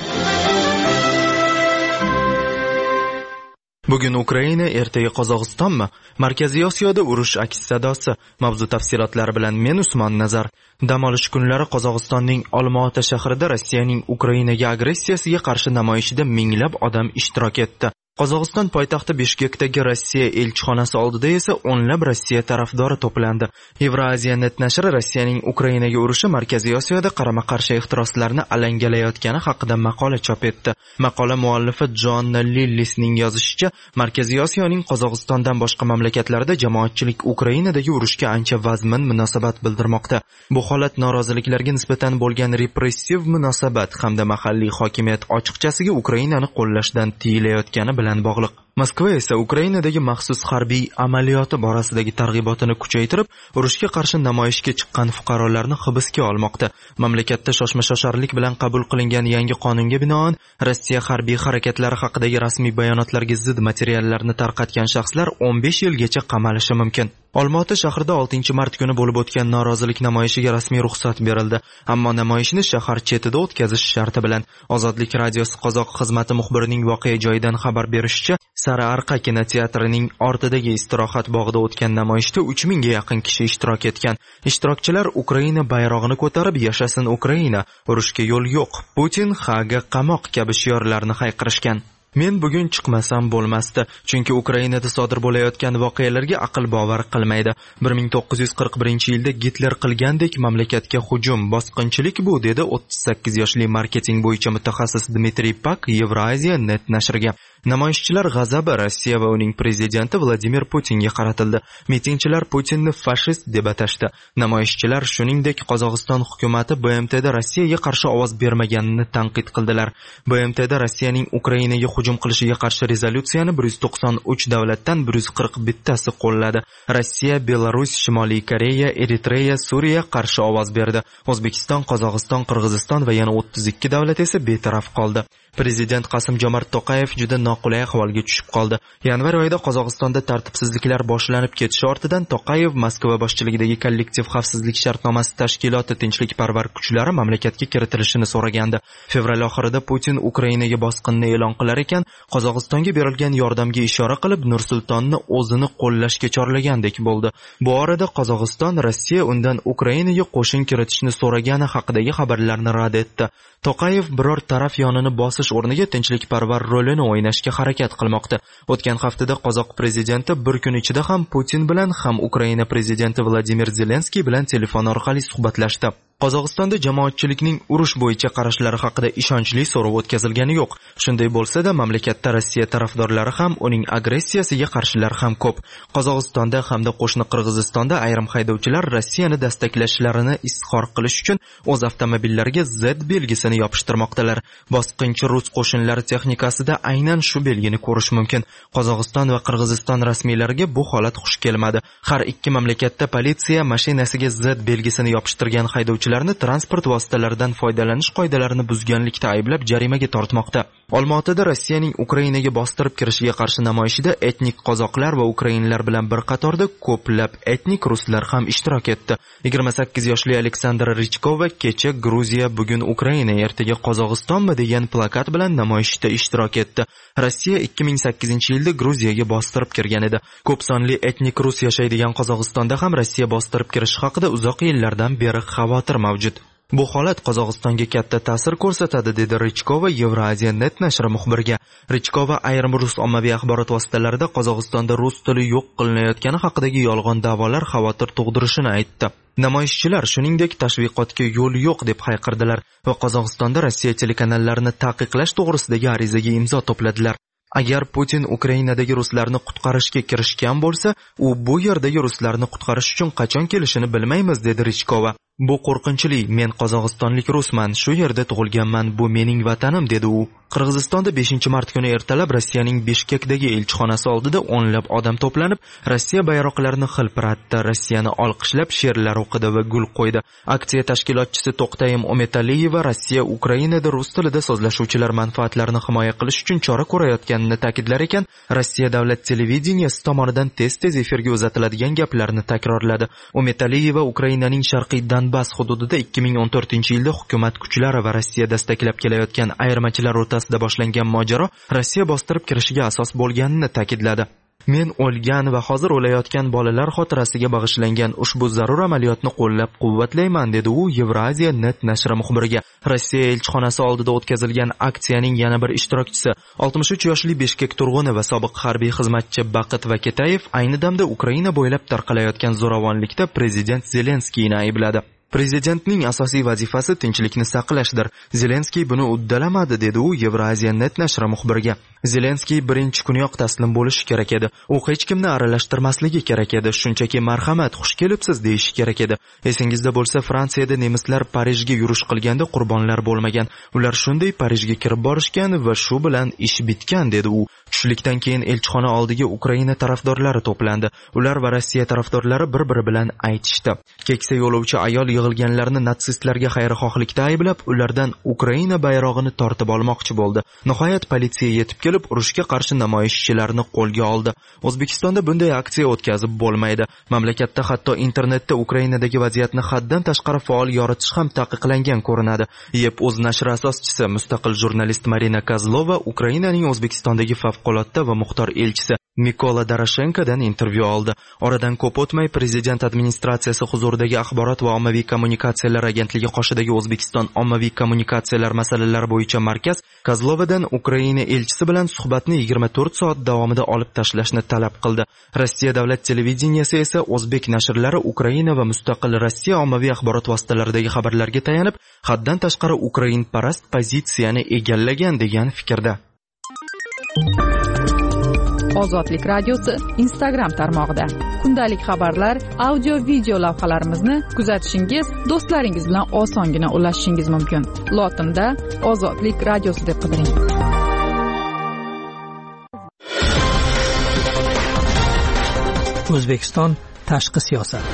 Bugun Ukraina, ertaga Qozog'istonmi? Markaziy Osiyoda urush aks sadosi. Mavzu tafsilotlari bilan men Usmon Nazar. Dam olish kunlari Qozog'istonning Olmaota shahrida Rossiyaning Ukrainaga agressiyasiga qarshi namoyishida minglab odam ishtirok etdi. Qozog'iston poytaxti Bishkekdagi Rossiya elchixonasi oldida esa o'nlab Rossiya tarafdori to'plandi. Evroaziya net nashri Rossiyaning Ukrainaga urushi Markaziy Osiyoda qarama-qarshi ehtiroslarni alangalayotgani haqida maqola chop etdi. Maqola muallifi Jonna Lillisning yozishicha, Markaziy Osiyoning Qozog'istondan boshqa mamlakatlarda jamoatchilik Ukrainadagi urushga ancha vazmin munosabat bildirmoqda. Bu holat noroziliklarga nisbatan bo'lgan repressiv munosabat hamda mahalliy hokimiyat ochiqchasiga Ukrainani qo'llashdan tiyilayotgani bilan bog'liq. Moskva esa Ukrainadagi maxsus harbiy amaliyoti borasidagi targ'ibotini kuchaytirib, urushga qarshi namoyishga chiqqan fuqarolarni hibsga olmoqda. Mamlakatda shoshma-shosharlik bilan qabul qilingan yangi qonunga binoan, Rossiya harbiy harakatlari haqidagi rasmiy bayonotlarga zid materiallarni tarqatgan shaxslar 15 yilgacha qamalishi mumkin. Olmaota shahrida 6-mart kuni bo'lib o'tgan norozilik namoyishiga rasmiy ruxsat berildi, ammo namoyishni shahar chetida o'tkazish sharti bilan. Ozodlik radiosi qozoq xizmati muxbirining voqea joyidan xabar berishicha, Sara Arqa kinoteatrining ortidagi istirohat bog'ida o'tgan namoyishda 3000 ga yaqin kishi ishtirok etgan. Ishtirokchilar Ukraina bayrog'ini ko'tarib "Yashasin Ukraina, urushga yo'l yo'q, Putin Haga qamoq" kabi shiorlarni hayqirishgan. Men bugun chiqmasam bo'lmasdi, chunki Ukrainada sodir bo'layotgan voqealarga aql bovar qilmaydi. 1941-yilda Gitler qilgandek mamlakatga hujum, bosqinchilik bu, dedi 38 yoshli marketing bo'yicha mutaxassis Dmitriy Pak Evroaziya net nashriga. Namoyishchilar g'azabi Rossiya va uning prezidenti Vladimir Putinga qaratildi. Mitingchilar Putinni fashist deb atashdi. Namoyishchilar shuningdek Qozog'iston hukumati BMTda Rossiyaga qarshi ovoz bermaganini tanqid qildilar. BMTda Rossiyaning Ukrainaga hujum qilishiga qarshi rezolyutsiyani 193 davlatdan 141tasi qo'lladi. Rossiya, Belarus, Shimoliy Koreya, Eritreya, Suriya qarshi ovoz berdi. O'zbekiston, Qozog'iston, Qirg'iziston va yana 32 davlat esa betaraf qoldi. Prezident Qasim-Jomart To'qayev juda noqulay ahvolga tushib qoldi. Yanvar oyida Qozog'istonda tartibsizliklar boshlanib ketishi ortidan To'qayev Moskva boshchiligidagi kollektiv xavfsizlik shartnomasi tashkiloti tinchlikparvar kuchlari mamlakatga kiritilishini so'ragandi. Fevral oxirida Putin Ukrainaga bosqinni e'lon qilar ekan, Qozog'istonga berilgan yordamga ishora qilib, Nur-Sultonni o'zini qo'llashga chorlagandek bo'ldi. Bu orada Qozog'iston Rossiya undan Ukrainaga qo'shin kiritishni so'ragani haqidagi xabarlarni rad etdi. To'qayev biror taraf yonini bosish o'rniga tinchlikparvar rolini o'ynashga harakat qilmoqda. O'tgan haftada qozoq prezidenti bir kun ichida ham Putin bilan ham Ukraina prezidenti Vladimir Zelenskiy bilan telefon orqali suhbatlashdi. Qozog'istonda jamoatchilikning urush bo'yicha qarashlari haqida ishonchli so'rov o'tkazilgani yo'q. Shunday bo'lsa-da, mamlakatda Rossiya tarafdorlari ham, uning agressiyasiga qarshilar ham ko'p. Qozog'istonda hamda qo'shni Qirg'izistonda ayrim haydovchilar Rossiyani dastaklashlarini izhor qilish uchun o'z avtomobillariga Z belgisini yopishtirmoqdalar. Bosqinchi rus qo'shinlari texnikasida aynan shu belgini ko'rish mumkin. Qozog'iston va Qirg'iziston rasmiylariga bu holat xush kelmadi. Har ikki mamlakatda politsiya mashinasiga Z belgisini yopishtirgan haydovchilar haydovchilarni transport vositalaridan foydalanish qoidalarini buzganlikda ayblab jarimaga tortmoqda. Olmaotada Rossiyaning Ukrainaga bostirib kirishiga qarshi namoyishida etnik qozoqlar va ukrainlar bilan bir qatorda ko'plab etnik ruslar ham ishtirok etdi. 28 yoshli Aleksandr Richkova kecha Gruziya, bugun Ukraina, ertaga Qozog'istonmi degan plakat bilan namoyishda ishtirok etdi. Rossiya 2008-yilda Gruziyaga bostirib kirgan edi. Ko'p sonli etnik rus yashaydigan Qozog'istonda ham Rossiya bostirib kirishi haqida uzoq yillardan beri xavotir mavjud. Bu holat Qozog'istonga katta ta'sir ko'rsatadi, dedi Richkova Euraziya.net nashri muxbiriga. Richkova ayrim rus ommaviy axborot vositalarida Qozog'istonda rus tili yo'q qilinayotgani haqidagi yolg'on da'volar xavotir tug'dirishini aytdi. Namoyishchilar shuningdek tashviqotga yo'l yo'q deb hayqirdilar va Qozog'istonda Rossiya telekanallarini taqiqlash to'g'risidagi arizaga imzo to'pladilar. Agar Putin Ukrainadagi ruslarni qutqarishga kirishgan bo'lsa, u bu yerdagi ruslarni qutqarish uchun qachon kelishini bilmaymiz, dedi Richkova. Bu qo'rqinchli. Men qozog'istonlik rusman, shu yerda tug'ilganman, bu mening vatanim, dedi u. Qirg'izistonda 5-mart kuni ertalab Rossiyaning Bishkekdagi elchixonasi oldida o'nlab odam to'planib, Rossiya bayroqlarini hilpiratdi, Rossiyani olqishlab she'rlar o'qidi va gul qo'ydi. Aksiya tashkilotchisi To'xtayim Umetaliyeva Rossiya Ukrainada rus tilida so'zlashuvchilar manfaatlarini himoya qilish uchun chora ko'rayotganini ta'kidlar ekan, Rossiya davlat televideniyasi tomonidan tez-tez efirga uzatiladigan gaplarni takrorladi. Umetaliyeva Ukrainaning sharqiy Donbass hududida 2014-yilda hukumat kuchlari va Rossiya dastaklab kelayotgan ayirmachilar o'rtasida boshlangan mojaro Rossiya bostirib kirishiga asos bo'lganini ta'kidladi. Men o'lgan va hozir o'layotgan bolalar xotirasiga bag'ishlangan ushbu zarur amaliyotni qo'llab-quvvatlayman, dedi u Euraziya.net nashri muxbiriga. Rossiya elchixonasi oldida o'tkazilgan aksiyaning yana bir ishtirokchisi 63 yoshli Bishkek turg'uni va sobiq harbiy xizmatchi Baqit Vaketayev ayni damda Ukraina bo'ylab tarqalayotgan zo'ravonlikda prezident Zelenskiyni aybladi. Prezidentning asosiy vazifasi tinchlikni saqlashdir. Zelenskiy buni uddalamadi, dedi u Euraziya.net nashri muxbiriga. Zelenskiy birinchi kuniyoq taslim bo'lishi kerak edi. U hech kimni aralashtirmasligi kerak edi. Shunchaki marhamat, xush kelibsiz deyishi kerak edi. Esingizda bo'lsa, Fransiyada nemislar Parijga yurish qilganda qurbonlar bo'lmagan. Ular shunday Parijga kirib borishgan va shu bilan ish bitgan, dedi u. Tushlikdan keyin elchixona oldiga Ukraina tarafdorlari to'plandi. Ular va Rossiya tarafdorlari bir-biri bilan aytishdi. Keksa yo'lovchi ayol yig'ilganlarni natsistlarga xayrixohlikda ayblab, ulardan Ukraina bayrog'ini tortib olmoqchi bo'ldi. Nihoyat politsiya yetib kelib, urushga qarshi namoyishchilarni qo'lga oldi. O'zbekistonda bunday aksiya o'tkazib bo'lmaydi. Mamlakatda hatto internetda Ukrainadagi vaziyatni haddan tashqari faol yoritish ham taqiqlangan ko'rinadi. YEP.uz nashri asoschisi mustaqil jurnalist Marina Kozlova Ukrainaning O'zbekistondagi favqulodda va muxtor elchisi Mikola Doroshenkodan intervyu oldi. Oradan ko'p o'tmay prezident administratsiyasi huzuridagi axborot va ommaviy kommunikatsiyalar agentligi qoshidagi O'zbekiston ommaviy kommunikatsiyalar masalalari bo'yicha markaz Kozlovadan Ukraina elchisi bilan suhbatni 24 soat davomida olib tashlashni talab qildi. Rossiya davlat televideniyasi esa o'zbek nashrlari Ukraina va mustaqil Rossiya ommaviy axborot vositalaridagi xabarlarga tayanib, haddan tashqari ukrainparast pozitsiyani egallagan degan fikrda. Ozodlik radiosi Instagram tarmog'ida kundalik xabarlar, audio video lavhalarimizni kuzatishingiz, do'stlaringiz bilan osongina ulashishingiz mumkin. Lotinda Ozodlik radiosi deb qidiring. O'zbekiston tashqi siyosat.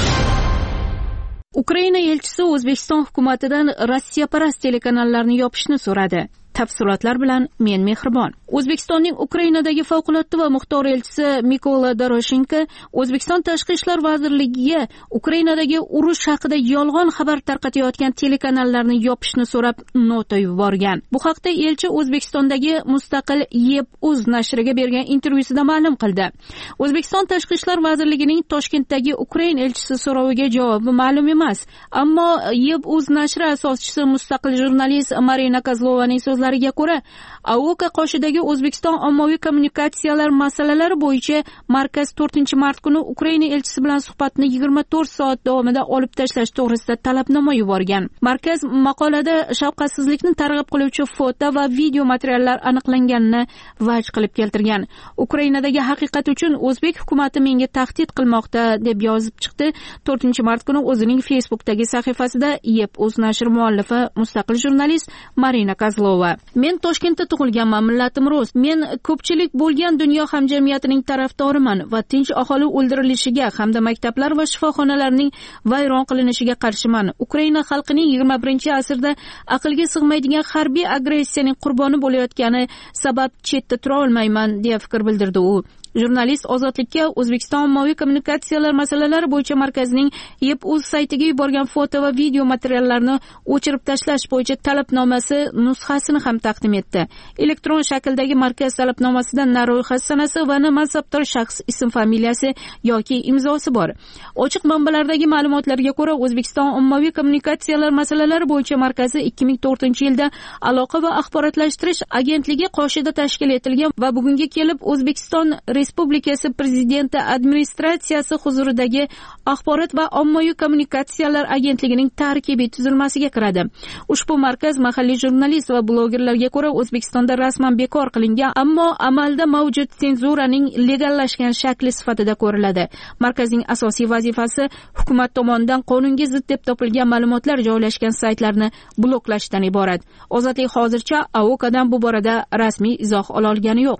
Ukraina elchisi O'zbekiston hukumatidan Rossiyaparast telekanallarni yopishni so'radi. Tafsilotlar bilan men Mehribon. O'zbekistonning Ukrainadagi favqulodda va muxtor elchisi Mikola Doroshenko O'zbekiston Tashqi ishlar vazirligiga Ukrainadagi urush haqida yolg'on xabar tarqatayotgan telekanallarni yopishni so'rab nota yuborgan. Bu haqda elchi O'zbekistondagi mustaqil YEP.uz nashriga bergan intervyusida ma'lum qildi. O'zbekiston Tashqi ishlar vazirligining Toshkentdagi Ukraina elchisi so'roviga javobi ma'lum emas, ammo YEP.uz nashri asoschisi mustaqil jurnalist Marina Kozlovaning so'zlariga ko'ra, AOK qoshidagi O'zbekiston ommaviy kommunikatsiyalar masalalari bo'yicha markaz 4-mart kuni Ukraina elchisi bilan suhbatni 24 soat davomida olib tashlash to'g'risida talabnoma yuborgan. Markaz maqolada shafqatsizlikni targ'ib qiluvchi foto va video materiallar aniqlanganini vaj qilib keltirgan. Ukrainadagi haqiqat uchun o'zbek hukumati menga tahdid qilmoqda deb yozib chiqdi 4-mart kuni o'zining Facebookdagi sahifasida YEP.uz nashri muallifi mustaqil jurnalist Marina Kozlova. Men Toshkentda tug'ilganman, millatim Amroz: men ko'pchilik bo'lgan dunyo hamjamiyatining tarafdoriman va tinch aholi o'ldirilishiga hamda maktablar va shifoxonalarning vayron qilinishiga qarshiman. Ukraina xalqining 21-asrda aqlga sig'maydigan harbiy agressiyaning qurboni bo'layotgani sabab chetda tura olmayman, deya fikr bildirdi u. Jurnalist Ozodlikka O'zbekiston ommaviy kommunikatsiyalar masalalari bo'yicha markazining YEP.uz saytiga yuborgan foto va video materiallarini o'chirib tashlash bo'yicha talabnomasi nusxasini ham taqdim etdi. Elektron shakldagi markaz talabnomasida na ro'yxat sanasi va na mansabdor shaxs ism familiyasi yoki imzosi bor. Ochiq manbalardagi ma'lumotlarga ko'ra, O'zbekiston ommaviy kommunikatsiyalar masalalari bo'yicha markazi 2004-yilda Aloqa va axborotlashtirish agentligi qoshida tashkil etilgan va bugunga kelib O'zbekiston Respublikasi Prezidenti administratsiyasi huzuridagi Axborot va ommaviy kommunikatsiyalar agentligining tarkibiy tuzilmasiga kiradi. Ushbu markaz mahalliy jurnalist va blogerlarga ko'ra O'zbekistonda rasman bekor qilingan, ammo amalda mavjud senzuraning legallashgan shakli sifatida ko'riladi. Markazning asosiy vazifasi hukumat tomonidan qonunga zid deb topilgan ma'lumotlar joylashgan saytlarni bloklashdan iborat. Ozodlik hozircha AOKdan bu borada rasmiy izoh ola olgani yo'q.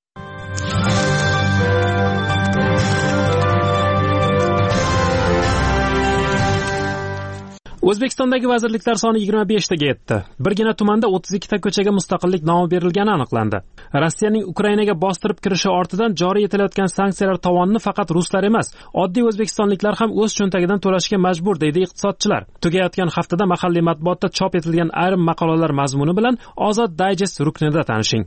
O'zbekistondagi vazirliklar soni 25 taga yetdi. Birgina tumanda 32 ta ko'chaga mustaqillik nomi berilgani aniqlandi. Rossiyaning Ukrainaga bostirib kirishi ortidan joriy etilayotgan sanksiyalar tovonini faqat ruslar emas, oddiy o'zbekistonliklar ham o'z cho'ntagidan to'lashga majbur, deydi iqtisodchilar. Tugayotgan haftada mahalliy matbuotda chop etilgan ayrim maqolalar mazmuni bilan Ozod Digest ruknida tanishing.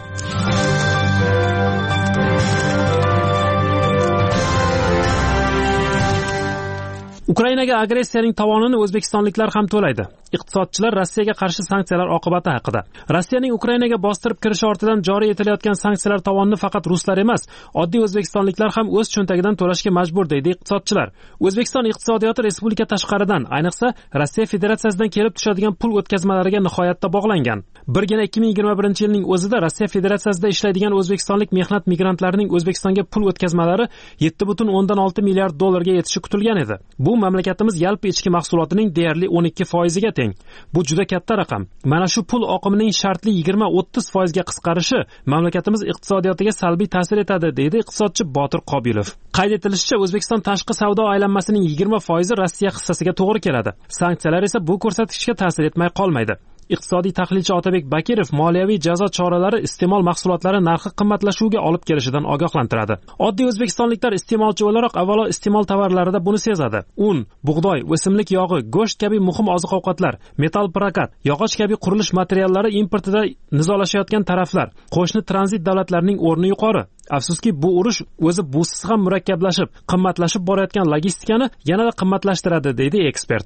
Ukrainaga agressiyaning tovonini o'zbekistonliklar ham to'laydi. Iqtisodchilar Rossiyaga qarshi sanksiyalar oqibati haqida. Rossiyaning Ukrainaga bostirib kirishi ortidan joriy etilayotgan sanksiyalar tovonini faqat ruslar emas, oddiy o'zbekistonliklar ham o'z cho'ntagidan to'lashga majbur, deydi iqtisodchilar. O'zbekiston iqtisodiyoti respublika tashqaridan, ayniqsa Rossiya Federatsiyasidan kelib tushadigan pul o'tkazmalariga nihoyatda bog'langan. Birgina 2021-yilning o'zida Rossiya Federatsiyasida ishlaydigan o'zbekistonlik mehnat migrantlarining O'zbekistonga pul o'tkazmalari 7,6 milliard dollarga yetishi kutilgan edi. Bu mamlakatimiz yalpi ichki mahsulotining deyarli 12% ga teng. Bu juda katta raqam. Mana shu pul oqimining shartli 20-30% ga qisqarishi mamlakatimiz iqtisodiyotiga salbiy ta'sir etadi, deydi iqtisodchi Botir Qobilov. Qayd etilishicha, O'zbekiston tashqi savdo aylanmasining 20% Rossiya hissasiga to'g'ri keladi. Sanksiyalar esa bu ko'rsatkichga ta'sir etmay qolmaydi. Iqtisodiy tahlilchi Otabek Bakirov moliyaviy jazo choralari iste'mol mahsulotlari narxi qimmatlashuviga olib kelishidan ogohlantiradi. Oddiy o'zbekistonliklar iste'molchi o'laroq avvalo iste'mol tovarlarida buni sezadi. Un, bug'doy, o'simlik yog'i, go'sht kabi muhim oziq-ovqatlar, metal prokat, yog'och kabi qurilish materiallari importida nizolashayotgan taraflar, qo'shni tranzit davlatlarning o'rni yuqori. Afsuski, bu urush o'zi busiz ham murakkablashib, qimmatlashib borayotgan logistikani yanada qimmatlashtiradi, deydi ekspert.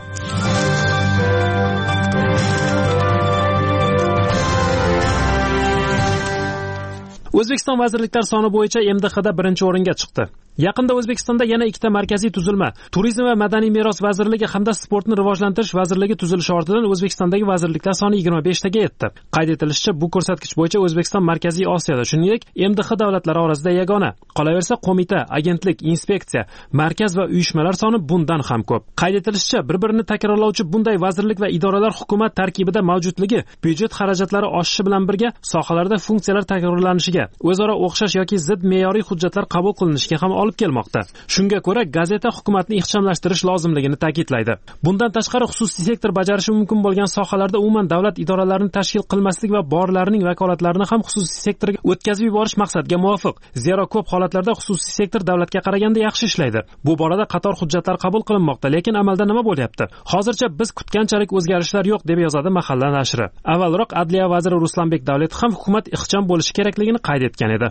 O'zbekiston vazirliklar soni bo'yicha MDHda birinchi o'ringa chiqdi. Yaqinda O'zbekistonda yana ikkita markaziy tuzilma, Turizm va madaniy meros vazirligi hamda Sportni rivojlantirish vazirligi tuzilishi ortidan O'zbekistondagi vazirliklar soni 25 taga yetdi. Qayd etilishicha, bu ko'rsatkich bo'yicha O'zbekiston Markaziy Osiyoda, shuningdek, MDH davlatlari orasida yagona. Qolaversa, qo'mita, agentlik, inspeksiya, markaz va uyushmalar soni bundan ham ko'p. Qayd etilishicha, bir-birini takrorlovchi bunday vazirlik va idoralar hukumat tarkibida mavjudligi byudjet xarajatlari oshishi bilan birga sohalarda funksiyalar takrorlanishiga, o'zaro o'xshash yoki zid me'yoriy hujjatlar qabul qilinishiga ham olib kelmoqda. Shunga ko'ra, gazeta hukumatni ixchamlashtirish lozimligini ta'kidlaydi. Bundan tashqari, xususiy sektor bajarishi mumkin bo'lgan sohalarda umuman davlat idoralarini tashkil qilmaslik va borlarining vakolatlarini ham xususiy sektorga o'tkazib yuborish maqsadga muvofiq. Zero ko'p holatlarda xususiy sektor davlatga qaraganda yaxshi ishlaydi. Bu borada qator hujjatlar qabul qilinmoqda, lekin amalda nima bo'lyapti? Hozircha biz kutganchalik o'zgarishlar yo'q, deb yozadi Mahalla nashri. Avvalroq Adliya vaziri Ruslanbek Davletov ham hukumat ixcham bo'lishi kerakligini qayd etgan edi.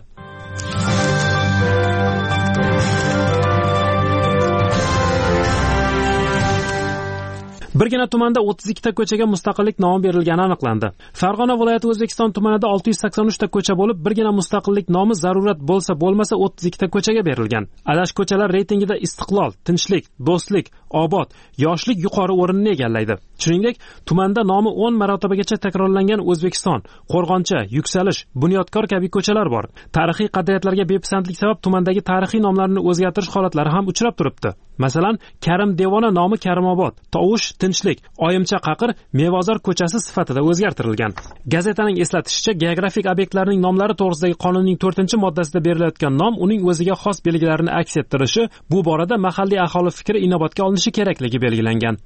Birgina tumanda 32 ta ko'chaga mustaqillik nomi berilgani aniqlandi. Farg'ona viloyati O'zbekiston tumanida 683 ta ko'cha bo'lib, birgina mustaqillik nomi zarurat bo'lsa 32 ta ko'chaga berilgan. Adash ko'chalar reytingida istiqlol, tinchlik, do'stlik, obod, yoshlik yuqori o'rinni egallaydi. Shuningdek, tumanda nomi 10 marotibagacha takrorlangan O'zbekiston, Qo'rg'oncha, Yuksalish, Bunyodkor kabi ko'chalar bor. Tarixiy qadriyatlarga bepisandlik sabab tumandagi tarixiy nomlarni o'zgartirish holatlari ham uchrab turibdi. Masalan, Karim Devona nomi Karimobod, Tovush Tinchlik, Oyimcha Qaqir Mevozor ko'chasi sifatida o'zgartirilgan. Gazetaning eslatishicha, geografik obyektlarning nomlari to'g'risidagi qonunning 4-moddasida berilayotgan nom uning o'ziga xos belgilarini aks ettirishi, bu borada mahalliy aholi fikri inobatga olinishi kerakligi belgilangan.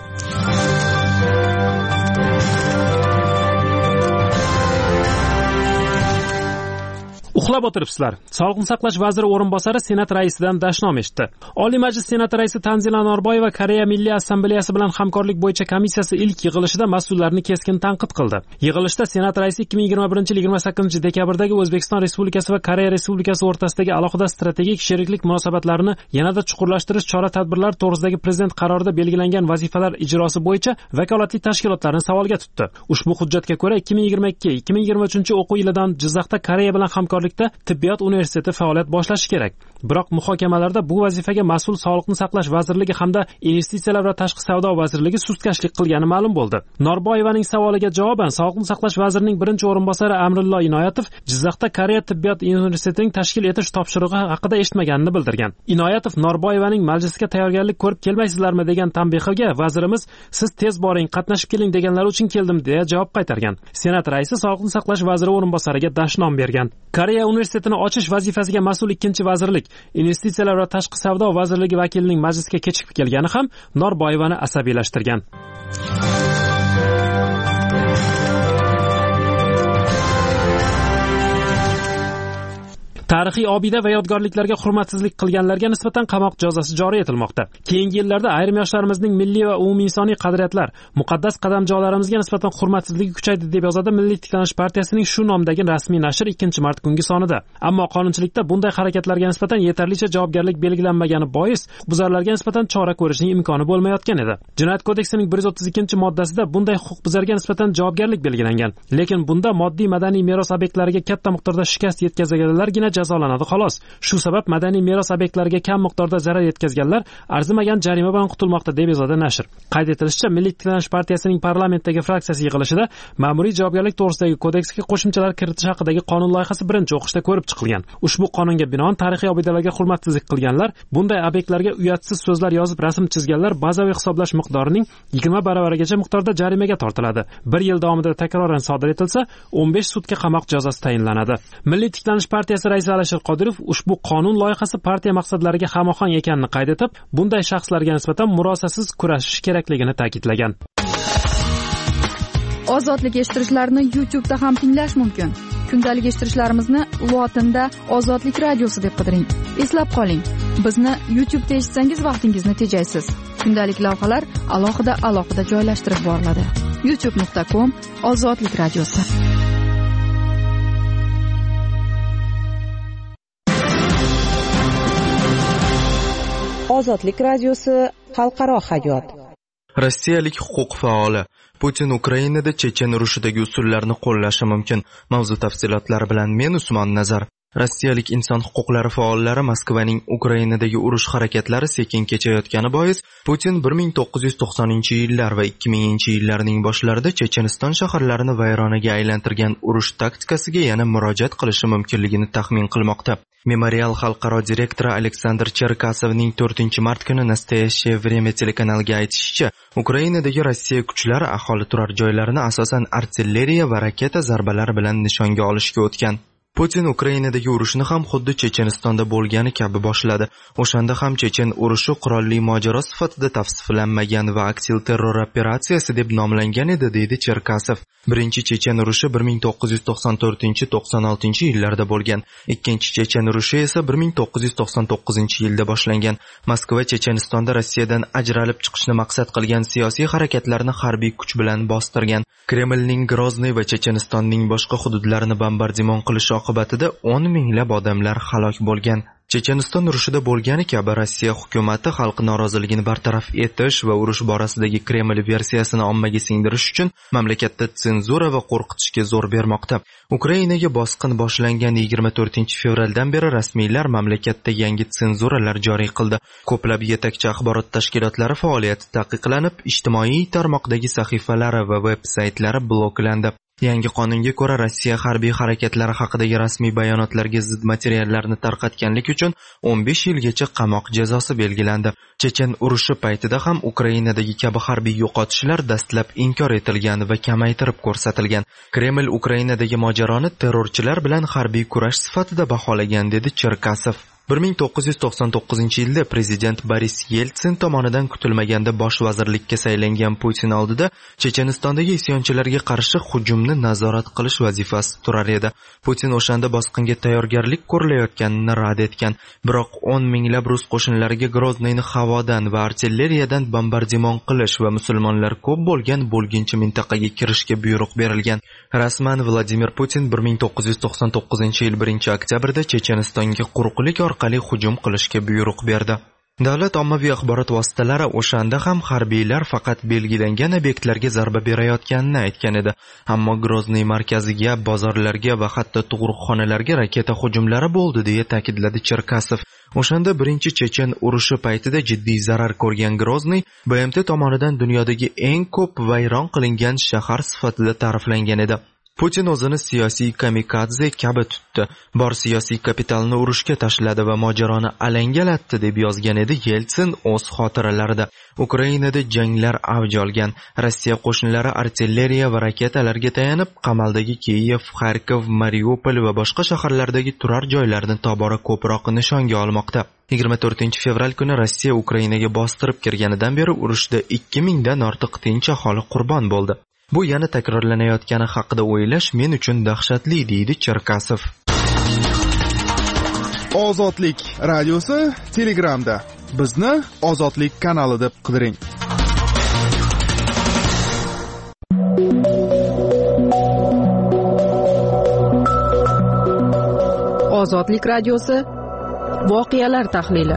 Uxlab o'tiribsizlar. Sog'liqni saqlash vaziri o'rinbosari Senat raisidan dashnom eshitdi. Oliy Majlis Senati raisi Tanzila Norboyeva Koreya Milliy Assambleyasi bilan hamkorlik bo'yicha komissiyasi ilk yig'ilishida mas'ullarni keskin tanqid qildi. Yig'ilishda Senat raisi 2021-28 dekabrdagi O'zbekiston Respublikasi va Koreya Respublikasi o'rtasidagi alohida strategik sheriklik munosabatlarini yanada chuqurlashtirish chora-tadbirlari to'g'risidagi prezident qarorida belgilangan vazifalar ijrosi bo'yicha vakolatli tashkilotlarni savolga tutdi. Ushbu hujjatga ko'ra 2022-2023 o'quv yilidan Jizzaxda Koreya bilan hamkorlik Tibbiyot universiteti faoliyat boshlashi kerak. Biroq muhokamalarda bu vazifaga mas'ul Sog'liqni saqlash vazirligi hamda Investitsiyalar va tashqi savdo vazirligi sustkashlik qilgani ma'lum bo'ldi. Norboyevaning savoliga javoban Sog'liqni saqlash vazirining birinchi o'rinbosari Amrullo Inoyatov Jizzaxda Koreya tibbiyot universitetining tashkil etish topshirig'i haqida eshitmaganini bildirgan. Inoyatov Norboyevaning majlisga tayyorgarlik ko'rib kelmaysizlarmi degan tanbehiga vazirimiz siz tez boring, qatnashib keling deganlar uchun keldim deya javob qaytargan. Senat raisi Sog'liqni saqlash vaziri o'rinbosariga dashnom bergan. Koreya universitetini ochish vazifasiga mas'ul ikkinchi vazirlik, Investitsiyalar va tashqi savdo vazirligi vakilining majlisga kechikib kelgani ham Norboyevani asabiylashtirgan. Tarixiy obida va yodgorliklarga hurmatsizlik qilganlarga nisbatan qamoq jazosi joriy etilmoqda. Keyingi yillarda ayrim yoshlarimizning milliy va umuminsoniy qadriyatlar, muqaddas qadamjolarimizga nisbatan hurmatsizligi kuchaydi deb yozadi Milliy tiklanish partiyasining shu nomdagi rasmiy nashr 2-mart kungi sonida. Ammo qonunchilikda bunday harakatlarga nisbatan yetarlicha javobgarlik belgilanmagani bois, huquqbuzarlarga nisbatan chora ko'rishning imkoni bo'lmayotgan edi. Jinoyat kodeksining 132-moddasida bunday huquqbuzarga nisbatan javobgarlik belgilangan. Lekin bunda moddiy madaniy meros obyektlariga katta miqdorda shikast yetkazganlargina jazolanadi xolos. Shu sabab madaniy meros obyektlariga kam miqdorda zarar yetkazganlar arzimagan jarima bilan qutulmoqda deb yozadi nashr. Qayd etilishicha, Milliy tiklanish partiyasining parlamentdagi fraksiyasi yig'ilishida ma'muriy javobgarlik to'g'risidagi kodeksga qo'shimchalar kiritish haqidagi qonun loyihasi birinchi o'qishda ko'rib chiqilgan. Ushbu qonunga binoan tarixiy obidalarga hurmatsizlik qilganlar, bunday obyektlarga uyatsiz so'zlar yozib rasm chizganlar bazaviy hisoblash miqdorining 20 baravarigacha miqdorda jarimaga tortiladi. 1 yil davomida takroran sodir etilsa, 15 sutka qamoq jazosi tayinlanadi. Milliy tiklanish partiyasi raisi Alisher Qodirov ushbu qonun loyihasi partiya maqsadlariga hamohang ekanini qayd etib, bunday shaxslarga nisbatan murosasiz kurashish kerakligini ta'kidlagan. Ozodlik eshittirishlarni YouTube'da ham tinglash mumkin. Kundalik eshittirishlarimizni lotinda Ozodlik radiosi deb qidiring. Eslab qoling, bizni YouTube'da eshitsangiz vaqtingizni tejaysiz. Kundalik lavhalar alohida joylashtirib boriladi. youtube.com/Ozodlik radiosi. Ozodlik radiosi xalqaro hayot. Rossiyalik huquq faoli Putin Ukrainada Chechen urushidagi usullarni qo'llashi mumkin. Mavzu tafsilotlari bilan men Usmon Nazar. Rossiyalik inson huquqlari faollari Moskvaning Ukrainadagi urush harakatlari sekin kechayotgani bois Putin 1990-yillar va 2000-yillarning boshlarida Checheniston shaharlarini vayronaga aylantirgan urush taktikasiga yana murojaat qilishi mumkinligini taxmin qilmoqda. Memorial xalqaro direktori Aleksandr Cherkasovning 4-mart kuni Nastoyaщее время telekanaliga aytishicha, Ukrainadagi Rossiya kuchlari aholi turar joylarini asosan artilleriya va raketa zarbalari bilan nishonga olishga o'tgan. Putin Ukrainadagi urushni ham xuddi Chechenistonda bo'lgani kabi boshladi. O'shanda ham Chechen urushi qurolli mojaro sifatida tavsiflanmagan va aksil terror operatsiyasi deb nomlangan edi, deydi Cherkasov. Birinchi Chechen urushi 1994-96 bo'lgan. Ikkinchi Chechen urushi esa 1999-yilda boshlangan. Moskva Chechenistonda Rossiyadan ajralib chiqishni maqsad qilgan siyosiy harakatlarni harbiy kuch bilan bostirgan. Kremlning Grozniy va Chechenistonning boshqa hududlarini bombardimon qilish oqibatida 10 minglab odamlar halok bo'lgan. Checheniston urushida bo'lgani kabi Rossiya hukumatı xalq noroziligini bartaraf etish va urush borasidagi Kreml versiyasini ommaga singdirish uchun mamlakatda senzura va qo'rqitishga zo'r bermoqda. Ukrainaga bosqin boshlangan 24-fevraldan beri rasmiylar mamlakatda yangi senzuralar joriy qildi. Ko'plab yetakchi axborot tashkilotlari faoliyati taqiqlanib, ijtimoiy tarmoqdagi sahifalari va veb-saytlari bloklandi. Yangi qonunga ko'ra Rossiya harbiy harakatlari haqidagi rasmiy bayonotlarga zid materiallarni tarqatganlik uchun 15 yilgacha qamoq jazosi belgilandi. Chechen urushi paytida ham Ukrainadagi kabi harbiy yo'qotishlar dastlab inkor etilgan va kamaytirib ko'rsatilgan. Kreml Ukrainadagi mojaroni terrorchilar bilan harbiy kurash sifatida baholagan, dedi Cherkasov. 1999-yilda prezident Boris Yeltsin tomonidan kutilmaganda bosh vazirlikka saylangan Putin oldida Chechenistondagi isyonchilarga qarshi hujumni nazorat qilish vazifasi turar edi. Putin o'shanda bosqinga tayyorgarlik ko'rilayotganini rad etgan, biroq 10 minglab rus qo'shinlariga Grozniyni havodan va artilleriyadan bombardimon qilish va musulmonlar ko'p bo'lgan bo'lginchi mintaqaga kirishga buyruq berilgan. Rasman Vladimir Putin 1999-yil 1-oktyabrda Chechenistonga quruqlik orqali hujum qilishga buyruq berdi. Davlat ommaviy axborot vositalari o'shanda ham harbiylar faqat belgilangan obyektlarga zarba berayotganini aytgan edi. Ammo Grozniy markaziga, bozorlarga va hatto tug'ruqxonalarga raketa hujumlari bo'ldi, deya ta'kidladi Cherkasov. O'shanda birinchi Chechen urushi paytida jiddiy zarar ko'rgan Grozniy BMT tomonidan dunyodagi eng ko'p vayron qilingan shahar sifatida ta'riflangan edi. Putin o'zini siyosiy kamikadze kabi tutdi. Bor siyosiy kapitalni urushga tashladi va mojaroni alangalatdi, deb yozgan edi Yeltsin o'z xotiralarida. Ukrainada janglar avj olgan. Rossiya qo'shinlari artilleriya va raketalarga tayanib, qamaldagi Kiyev, Kharkov, Mariupol va boshqa shaharlardagi turar joylarni tobora ko'proq nishonga olmoqda. 24-fevral kuni Rossiya Ukrainaga bostirib kirganidan beri urushda 2000 dan ortiq tinch aholi qurbon bo'ldi. Bu yana takrorlanayotgani haqida o'ylash men uchun dahshatli, deydi Cherkasov. Ozodlik radiosi Telegramda. Bizni Ozodlik kanali deb qidiring. Ozodlik radiosi voqealar tahlili.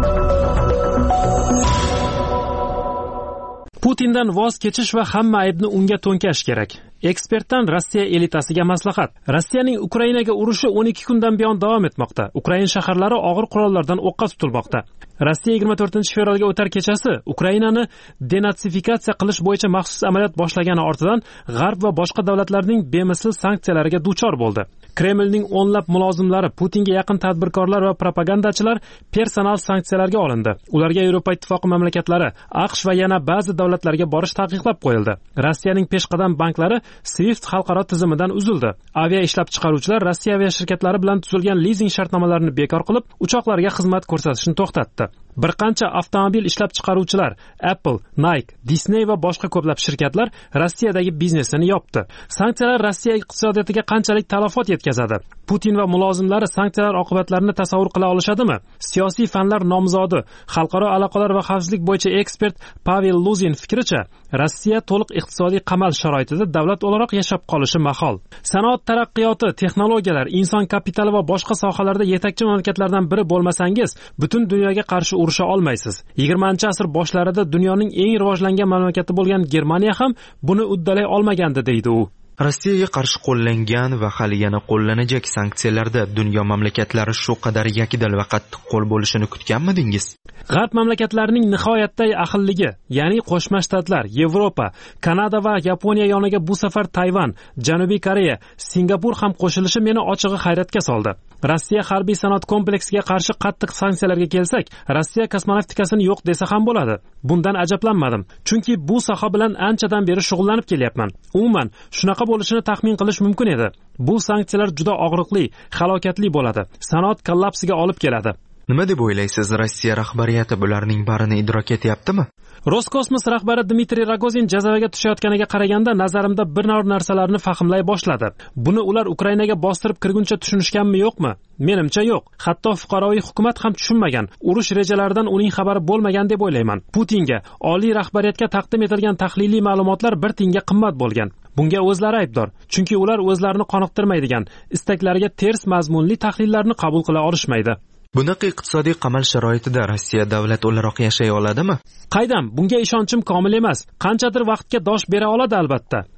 Putindan voz kechish va hamma aybni unga to'nkash kerak. Ekspertdan Rossiya elitasiga maslahat. Rossiyaning Ukrainaga urushi 12 kundan buyon davom etmoqda. Ukraina shaharlari og'ir qurollardan o'qqa tutilmoqda. Rossiya 24-fevralga o'tar kechasi Ukrainani denatsifikatsiya qilish bo'yicha maxsus amaliyot boshlagani ortidan G'arb va boshqa davlatlarning bemisl sanksiyalariga duchor bo'ldi. Kremlning o'nlab mulozimlari, Putinga yaqin tadbirkorlar va propagandachilar personal sanksiyalarga olindi. Ularga Yevropa ittifoqi mamlakatlari, AQSh va yana ba'zi davlatlarga borish taqiqlab qo'yildi. Rossiyaning peshqadam banklari SWIFT xalqaro tizimidan uzildi. Avia ishlab chiqaruvchilar Rossiya aviashirkatlari bilan tuzilgan lizing shartnomalarini bekor qilib, uchoqlarga xizmat ko'rsatishni to'xtatdi. Bir qancha avtomobil ishlab chiqaruvchilar Apple, Nike, Disney va boshqa ko'plab shirkatlar Rossiyadagi biznesini yopdi. Sanksiyalar Rossiya iqtisodiyotiga qanchalik talafot yetkazadi? Putin va mulozimlari sanksiyalar oqibatlarini tasavvur qila olishadimi? Siyosiy fanlar nomzodi, xalqaro aloqalar va xavfsizlik bo'yicha ekspert Pavel Luzin fikricha, Rossiya to'liq iqtisodiy qamal sharoitida davlat o'laroq yashab qolishi mahol. Sanoat taraqqiyoti, texnologiyalar, inson kapitali va boshqa sohalarda yetakchi mamlakatlardan biri bo'lmasangiz, butun dunyoga qarshi urusha olmaysiz. 20-asr boshlarida dunyoning eng rivojlangan mamlakati bo'lgan Germaniya ham buni uddalay olmagandi, deydi u. Rossiyaga qarshi qo'llangan va hali yana qo'llanajak sanksiyalarda dunyo mamlakatlari shu qadar yakdil va qattiq qo'l bo'lishini kutganmidingiz? G'arb mamlakatlarining nihoyatda ahilligi, ya'ni Qo'shma Shtatlar, Yevropa, Kanada va Yaponiya yoniga bu safar Tayvan, Janubiy Koreya, Singapur ham qo'shilishi meni ochig'i hayratga soldi. Rossiya harbiy sanoat kompleksiga qarshi qattiq sanksiyalarga kelsak, Rossiya kosmonavtikasini yo'q desa ham bo'ladi. Bundan ajablanmadim, chunki bu soha bilan anchadan beri shug'ullanib kelyapman. Umuman, shunaqa bo'lishini taxmin qilish mumkin edi. Bu sanksiyalar juda og'riqli, halokatli bo'ladi. Sanoat kollapsiga olib keladi. Nima deb o'ylaysiz, Rossiya rahbariyati bularning barini idrok etyaptimi? Roskosmos rahbari Dmitriy Rogozin jazavaga tushayotganiga qaraganda nazarimda bir narsalarni fahmlay boshladi. Buni ular Ukrainaga bostirib kirguncha tushunishganmi, yo'qmi? Menimcha yo'q. Hatto fuqaroviy hukumat ham tushunmagan. Urush rejalaridan uning xabari bo'lmagan deb o'ylayman. Putinga, oliy rahbariyatga taqdim etilgan tahliliy ma'lumotlar bir tiyinga qimmat bo'lgan. Bunga o'zlari aybdor, chunki ular o'zlarini qoniqtirmaydigan, istaklariga ters mazmunli tahlillarni qabul qila olishmaydi. Bunaqa iqtisodiy qamal sharoitida Rossiya davlat o'laroq yashay oladimi? Qaydam, bunga ishonchim komil emas. Qanchadir vaqtga dosh bera oladi albatta.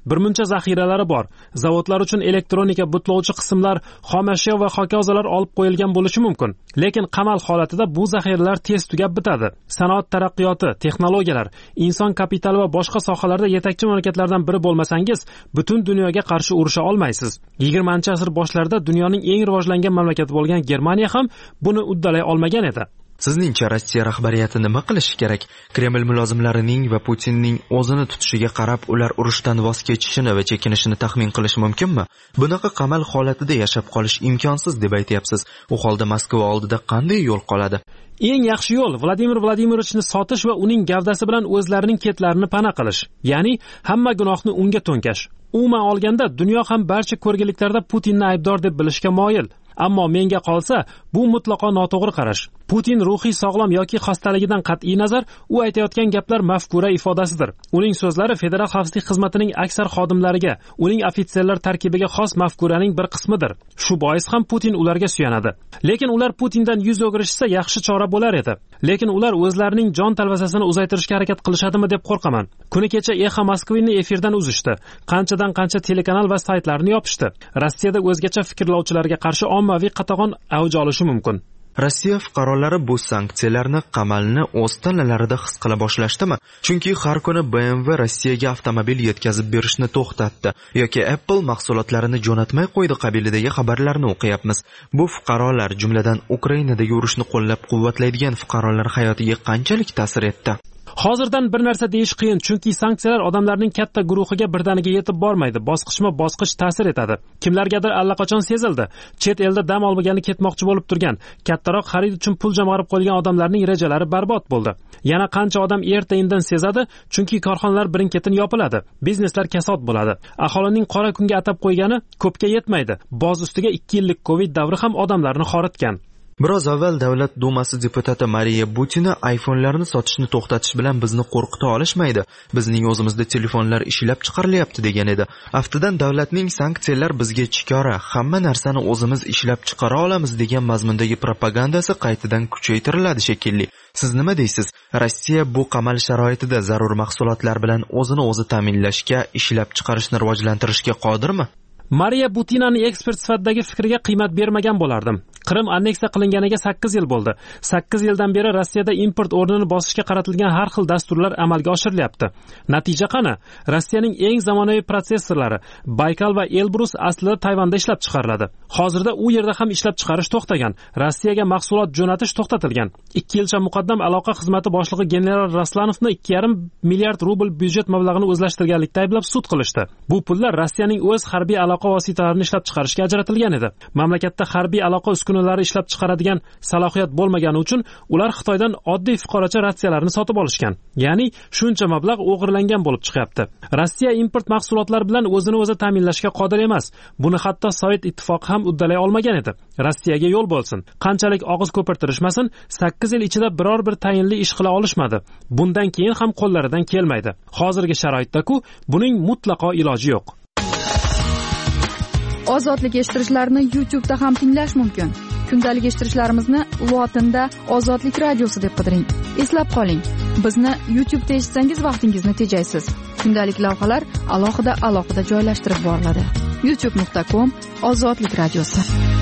birmuncha zaxiralari bor. Zavodlar uchun elektronika, butlovchi qismlar, xom ashyo va hokazolar olib qo'yilgan bo'lishi mumkin. Lekin qamal holatida bu zaxiralar tez tugab bitadi. Sanoat taraqqiyoti, texnologiyalar, inson kapitali va boshqa sohalarda yetakchi mamlakatlardan biri bo'lmasangiz, butun dunyoga qarshi urusha olmaysiz. 20-asr boshlarida dunyoning eng rivojlangan mamlakati bo'lgan Germaniya ham buni uddalay olmagan edi. Sizningcha Rossiya rahbariyati nima qilishi kerak? Kreml mulozimlarining va Putinning o'zini tutishiga qarab ular urushdan voz kechishini va chekinishini taxmin qilish mumkinmi? Bunaqa qamal holatida yashab qolish imkonsiz deb aytyapsiz. U holda Moskva oldida qanday yo'l qoladi? Eng yaxshi yo'l Vladimir Vladimirovichni sotish va uning gavdasi bilan o'zlarining ketlarini pana qilish. Ya'ni hamma gunohni unga to'nkash. Umuman olganda dunyo ham barcha ko'rgiliklarda Putinni aybdor deb bilishga moyil. Ammo menga qolsa, bu mutlaqo noto'g'ri qarash. Putin ruhiy sog'lom yoki xastaligidan qat'iy nazar, u aytayotgan gaplar mafkura ifodasidir. Uning so'zlari Federal xavfsizlik xizmatining aksar xodimlariga, uning ofitserlar tarkibiga xos mafkuraning bir qismidir. Shu bois ham Putin ularga suyanadi. Lekin ular Putindan yuz o'girishsa yaxshi chora bo'lar edi. Lekin ular o'zlarining jon talvasasini uzaytirishga harakat qilishadimi deb qo'rqaman. Kuni kecha Exa Moskvini efirdan uzishdi. Qancha telekanal va saytlarni yopishdi. Rossiyada o'zgacha fikrlovchilarga qarshi ommaviy qatag'on avj olishi mumkin. Rossiya fuqarolari bu sanksiyalarni qamalni o'z tanalarida his qila boshlashdimi? Chunki har kuni BMW Rossiyaga avtomobil yetkazib berishni to'xtatdi yoki Apple mahsulotlarini jo'natmay qo'ydi qabilidagi xabarlarni o'qiyapmiz. Bu fuqarolar, jumladan Ukrainadagi urushni qo'llab-quvvatlaydigan fuqarolar hayotiga qanchalik ta'sir etdi? Hozirdan bir narsa deyish qiyin, chunki sanksiyalar odamlarning katta guruhiga birdaniga yetib bormaydi, bosqichma-bosqich ta'sir etadi. Kimlargadir allaqachon sezildi. Chet elda dam olmagani ketmoqchi bo'lib turgan, kattaroq xarid uchun pul jamg'arib qo'ygan odamlarning rejalari barbod bo'ldi. Yana qancha odam erta-indin sezadi, chunki korxonalar birin-ketin yopiladi, bizneslar kasod bo'ladi. Aholining qora kunga atab qo'ygani ko'pga yetmaydi. Boz ustiga 2 yillik Covid davri ham odamlarni xoritgan. Biroz avval Davlat Dumasi deputati Mariya Butina iPhone'larni sotishni to'xtatish bilan bizni qo'rqita olishmaydi. Bizning o'zimizda telefonlar ishlab chiqarilyapti degan edi. Aftidan davlatning sanksiyalar bizga chikora, hamma narsani o'zimiz ishlab chiqara olamiz degan mazmundagi propagandasi qaytadan kuchaytiriladi shekilli. Siz nima deysiz? Rossiya bu qamal sharoitida zarur mahsulotlar bilan o'zini o'zi ta'minlashga, ishlab chiqarishni rivojlantirishga qodirmi? Mariya Butinaning ekspert sifatidagi fikriga qiymat bermagan bo'lardim. Qrim anneksiya qilinganiga 8 yil bo'ldi. 8 yildan beri Rossiyada import o'rnini bosishga qaratilgan har xil dasturlar amalga oshirilyapti. Natija qani? Rossiyaning eng zamonaviy protsessorlari Baykal va Elbrus aslida Tayvanda ishlab chiqariladi. Hozirda u yerda ham ishlab chiqarish to'xtagan. Rossiyaga mahsulot jo'natish to'xtatilgan. 2 yilcha muqaddam aloqa xizmati boshlig'i general Raslanovni 2,5 milliard rubl byudjet mablag'ini o'zlashtirganlikda ayblab sud qilishdi. Bu pullar Rossiyaning o'z harbiy aloqa vositalarini ishlab chiqarishga ajratilgan edi. Mamlakatda harbiy aloqa uskunalari ishlab chiqaradigan salohiyat bo'lmagani uchun ular Xitoydan oddiy fuqarocha ratsiyalarni sotib olishgan. Ya'ni shuncha mablag' o'g'irlangan bo'lib chiqyapti. Rossiya import mahsulotlari bilan o'zini o'zi ta'minlashga qodir emas. Buni hatto Sovet ittifoqi ham uddalay olmagan edi. Rossiyaga yo'l bo'lsin. Qanchalik og'iz ko'pirtirishmasin, 8 yil ichida biror bir tayinli ish qila olishmadi. Bundan keyin ham qo'llaridan kelmaydi. Hozirgi sharoitda-ku buning mutlaqo iloji yo'q. Ozodlik eshittirishlarni YouTube'da ham tinglash mumkin. Kundalik eshittirishlarimizni lotinda Ozodlik radiosi deb qidiring. Eslab qoling, bizni YouTube'da eshitsangiz vaqtingizni tejaysiz. Kundalik lavhalar alohida joylashtirib boriladi. youtube.com/Ozodlik radiosi.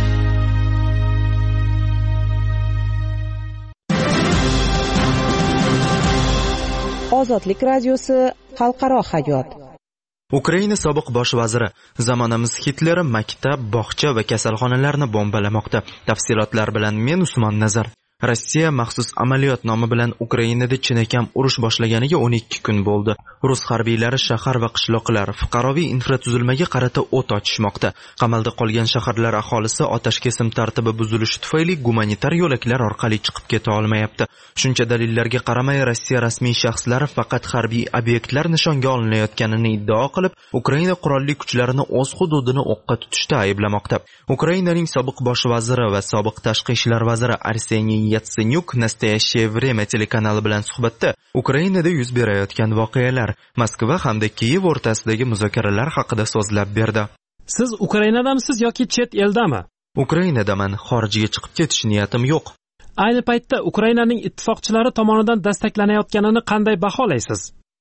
Ozodlik radiosi xalqaro hayot. Ukraina sobiq bosh vaziri: zamonamiz Hitleri maktab, bog'cha va kasalxonalarni bombalamoqda. Tafsilotlar bilan men Usmon Nazar. Rossiya maxsus amaliyot nomi bilan Ukrainada chinakam urush boshlaganiga 12 kun bo'ldi. Rus harbiylari shahar va qishloqlar, fuqaroviy infratuzilmaga qarata o't ochishmoqda. Qamalda qolgan shaharlar aholisi otash kesim tartibi buzilishi tufayli gumanitar yo'laklar orqali chiqib keta olmayapti. Shuncha dalillarga qaramay Rossiya rasmiy shaxslari faqat harbiy obyektlar nishonga olinayotganini iddao qilib, Ukraina qurolli kuchlarini o'z hududini o'qqa tutishda ayblamoqda. Ukrainaning sobiq bosh vaziri va sobiq tashqi ishlar vaziri Arseniy Yatsenyuk Nastoящее время telekanali bilan suhbatda Ukrainada yuz berayotgan voqealar, Moskva hamda Kiyev o'rtasidagi muzokaralar haqida so'zlab berdi. Siz Ukrainadamisiz yoki chet eldami? Ukrainadaman, xorijga chiqib ketish niyatim yo'q. Ayni paytda Ukrainaning ittifoqchilari tomonidan dastaklanayotganini qanday baholaysiz?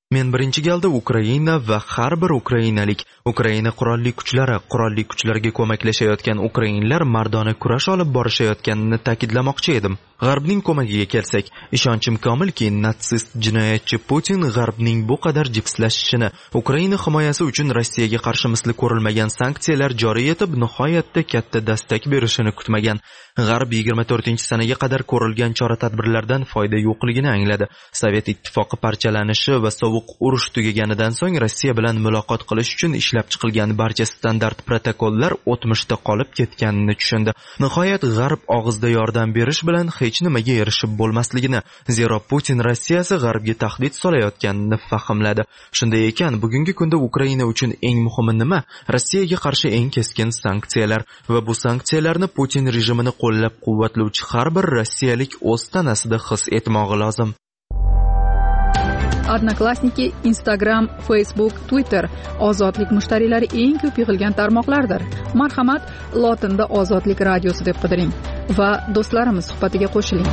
Men birinchi galda Ukraina va har bir ukrainalik, Ukraina qurolli kuchlarga ko'maklashayotgan ukrainlar mardona kurash olib borishayotganini ta'kidlamoqchi edim. G'arbning ko'magiga kelsak, ishonchim komilki, natsist jinoyatchi Putin G'arbning bu qadar jipslashishini, Ukraina himoyasi uchun Rossiyaga qarshi misli ko'rilmagan sanksiyalar joriy etib, nihoyatda katta dastak berishini kutmagan. G'arb 24-sanaga qadar ko'rilgan chora-tadbirlardan foyda yo'qligini angladi. Sovet ittifoqi parchalanishi va sovuq urush tugaganidan so'ng Rossiya bilan muloqot qilish uchun ishlab chiqilgan barcha standart protokollar o'tmishda qolib ketganini tushundi. Nihoyat G'arb og'izda yordam berish bilan hech nimaga erishib bo'lmasligini, zero Putin Rossiyasi G'arbga tahdid solayotganini fahmladi. Shunday ekan, bugungi kunda Ukraina uchun eng muhimi nima? Rossiyaga qarshi eng keskin sanksiyalar va bu sanksiyalarni Putin rejimini qo'llab-quvvatlovchi har bir rossiyalik o'z tanasida his etmog'i lozim. Odnoklassniki, Instagram, Facebook, Twitter ozodlik mushtariylari eng ko'p yig'ilgan tarmoqlardir. Marhamat, lotinda Ozodlik radiosi deb qidiring va do'stlarimiz suhbatiga qo'shiling.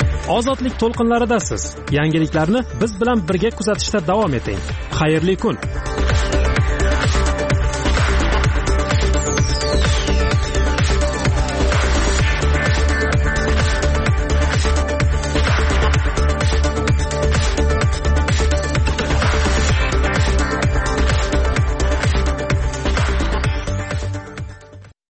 Ozodlik to'lqinlaridasiz. Yangiliklarni biz bilan birga kuzatishda davom eting. Xayrli kun.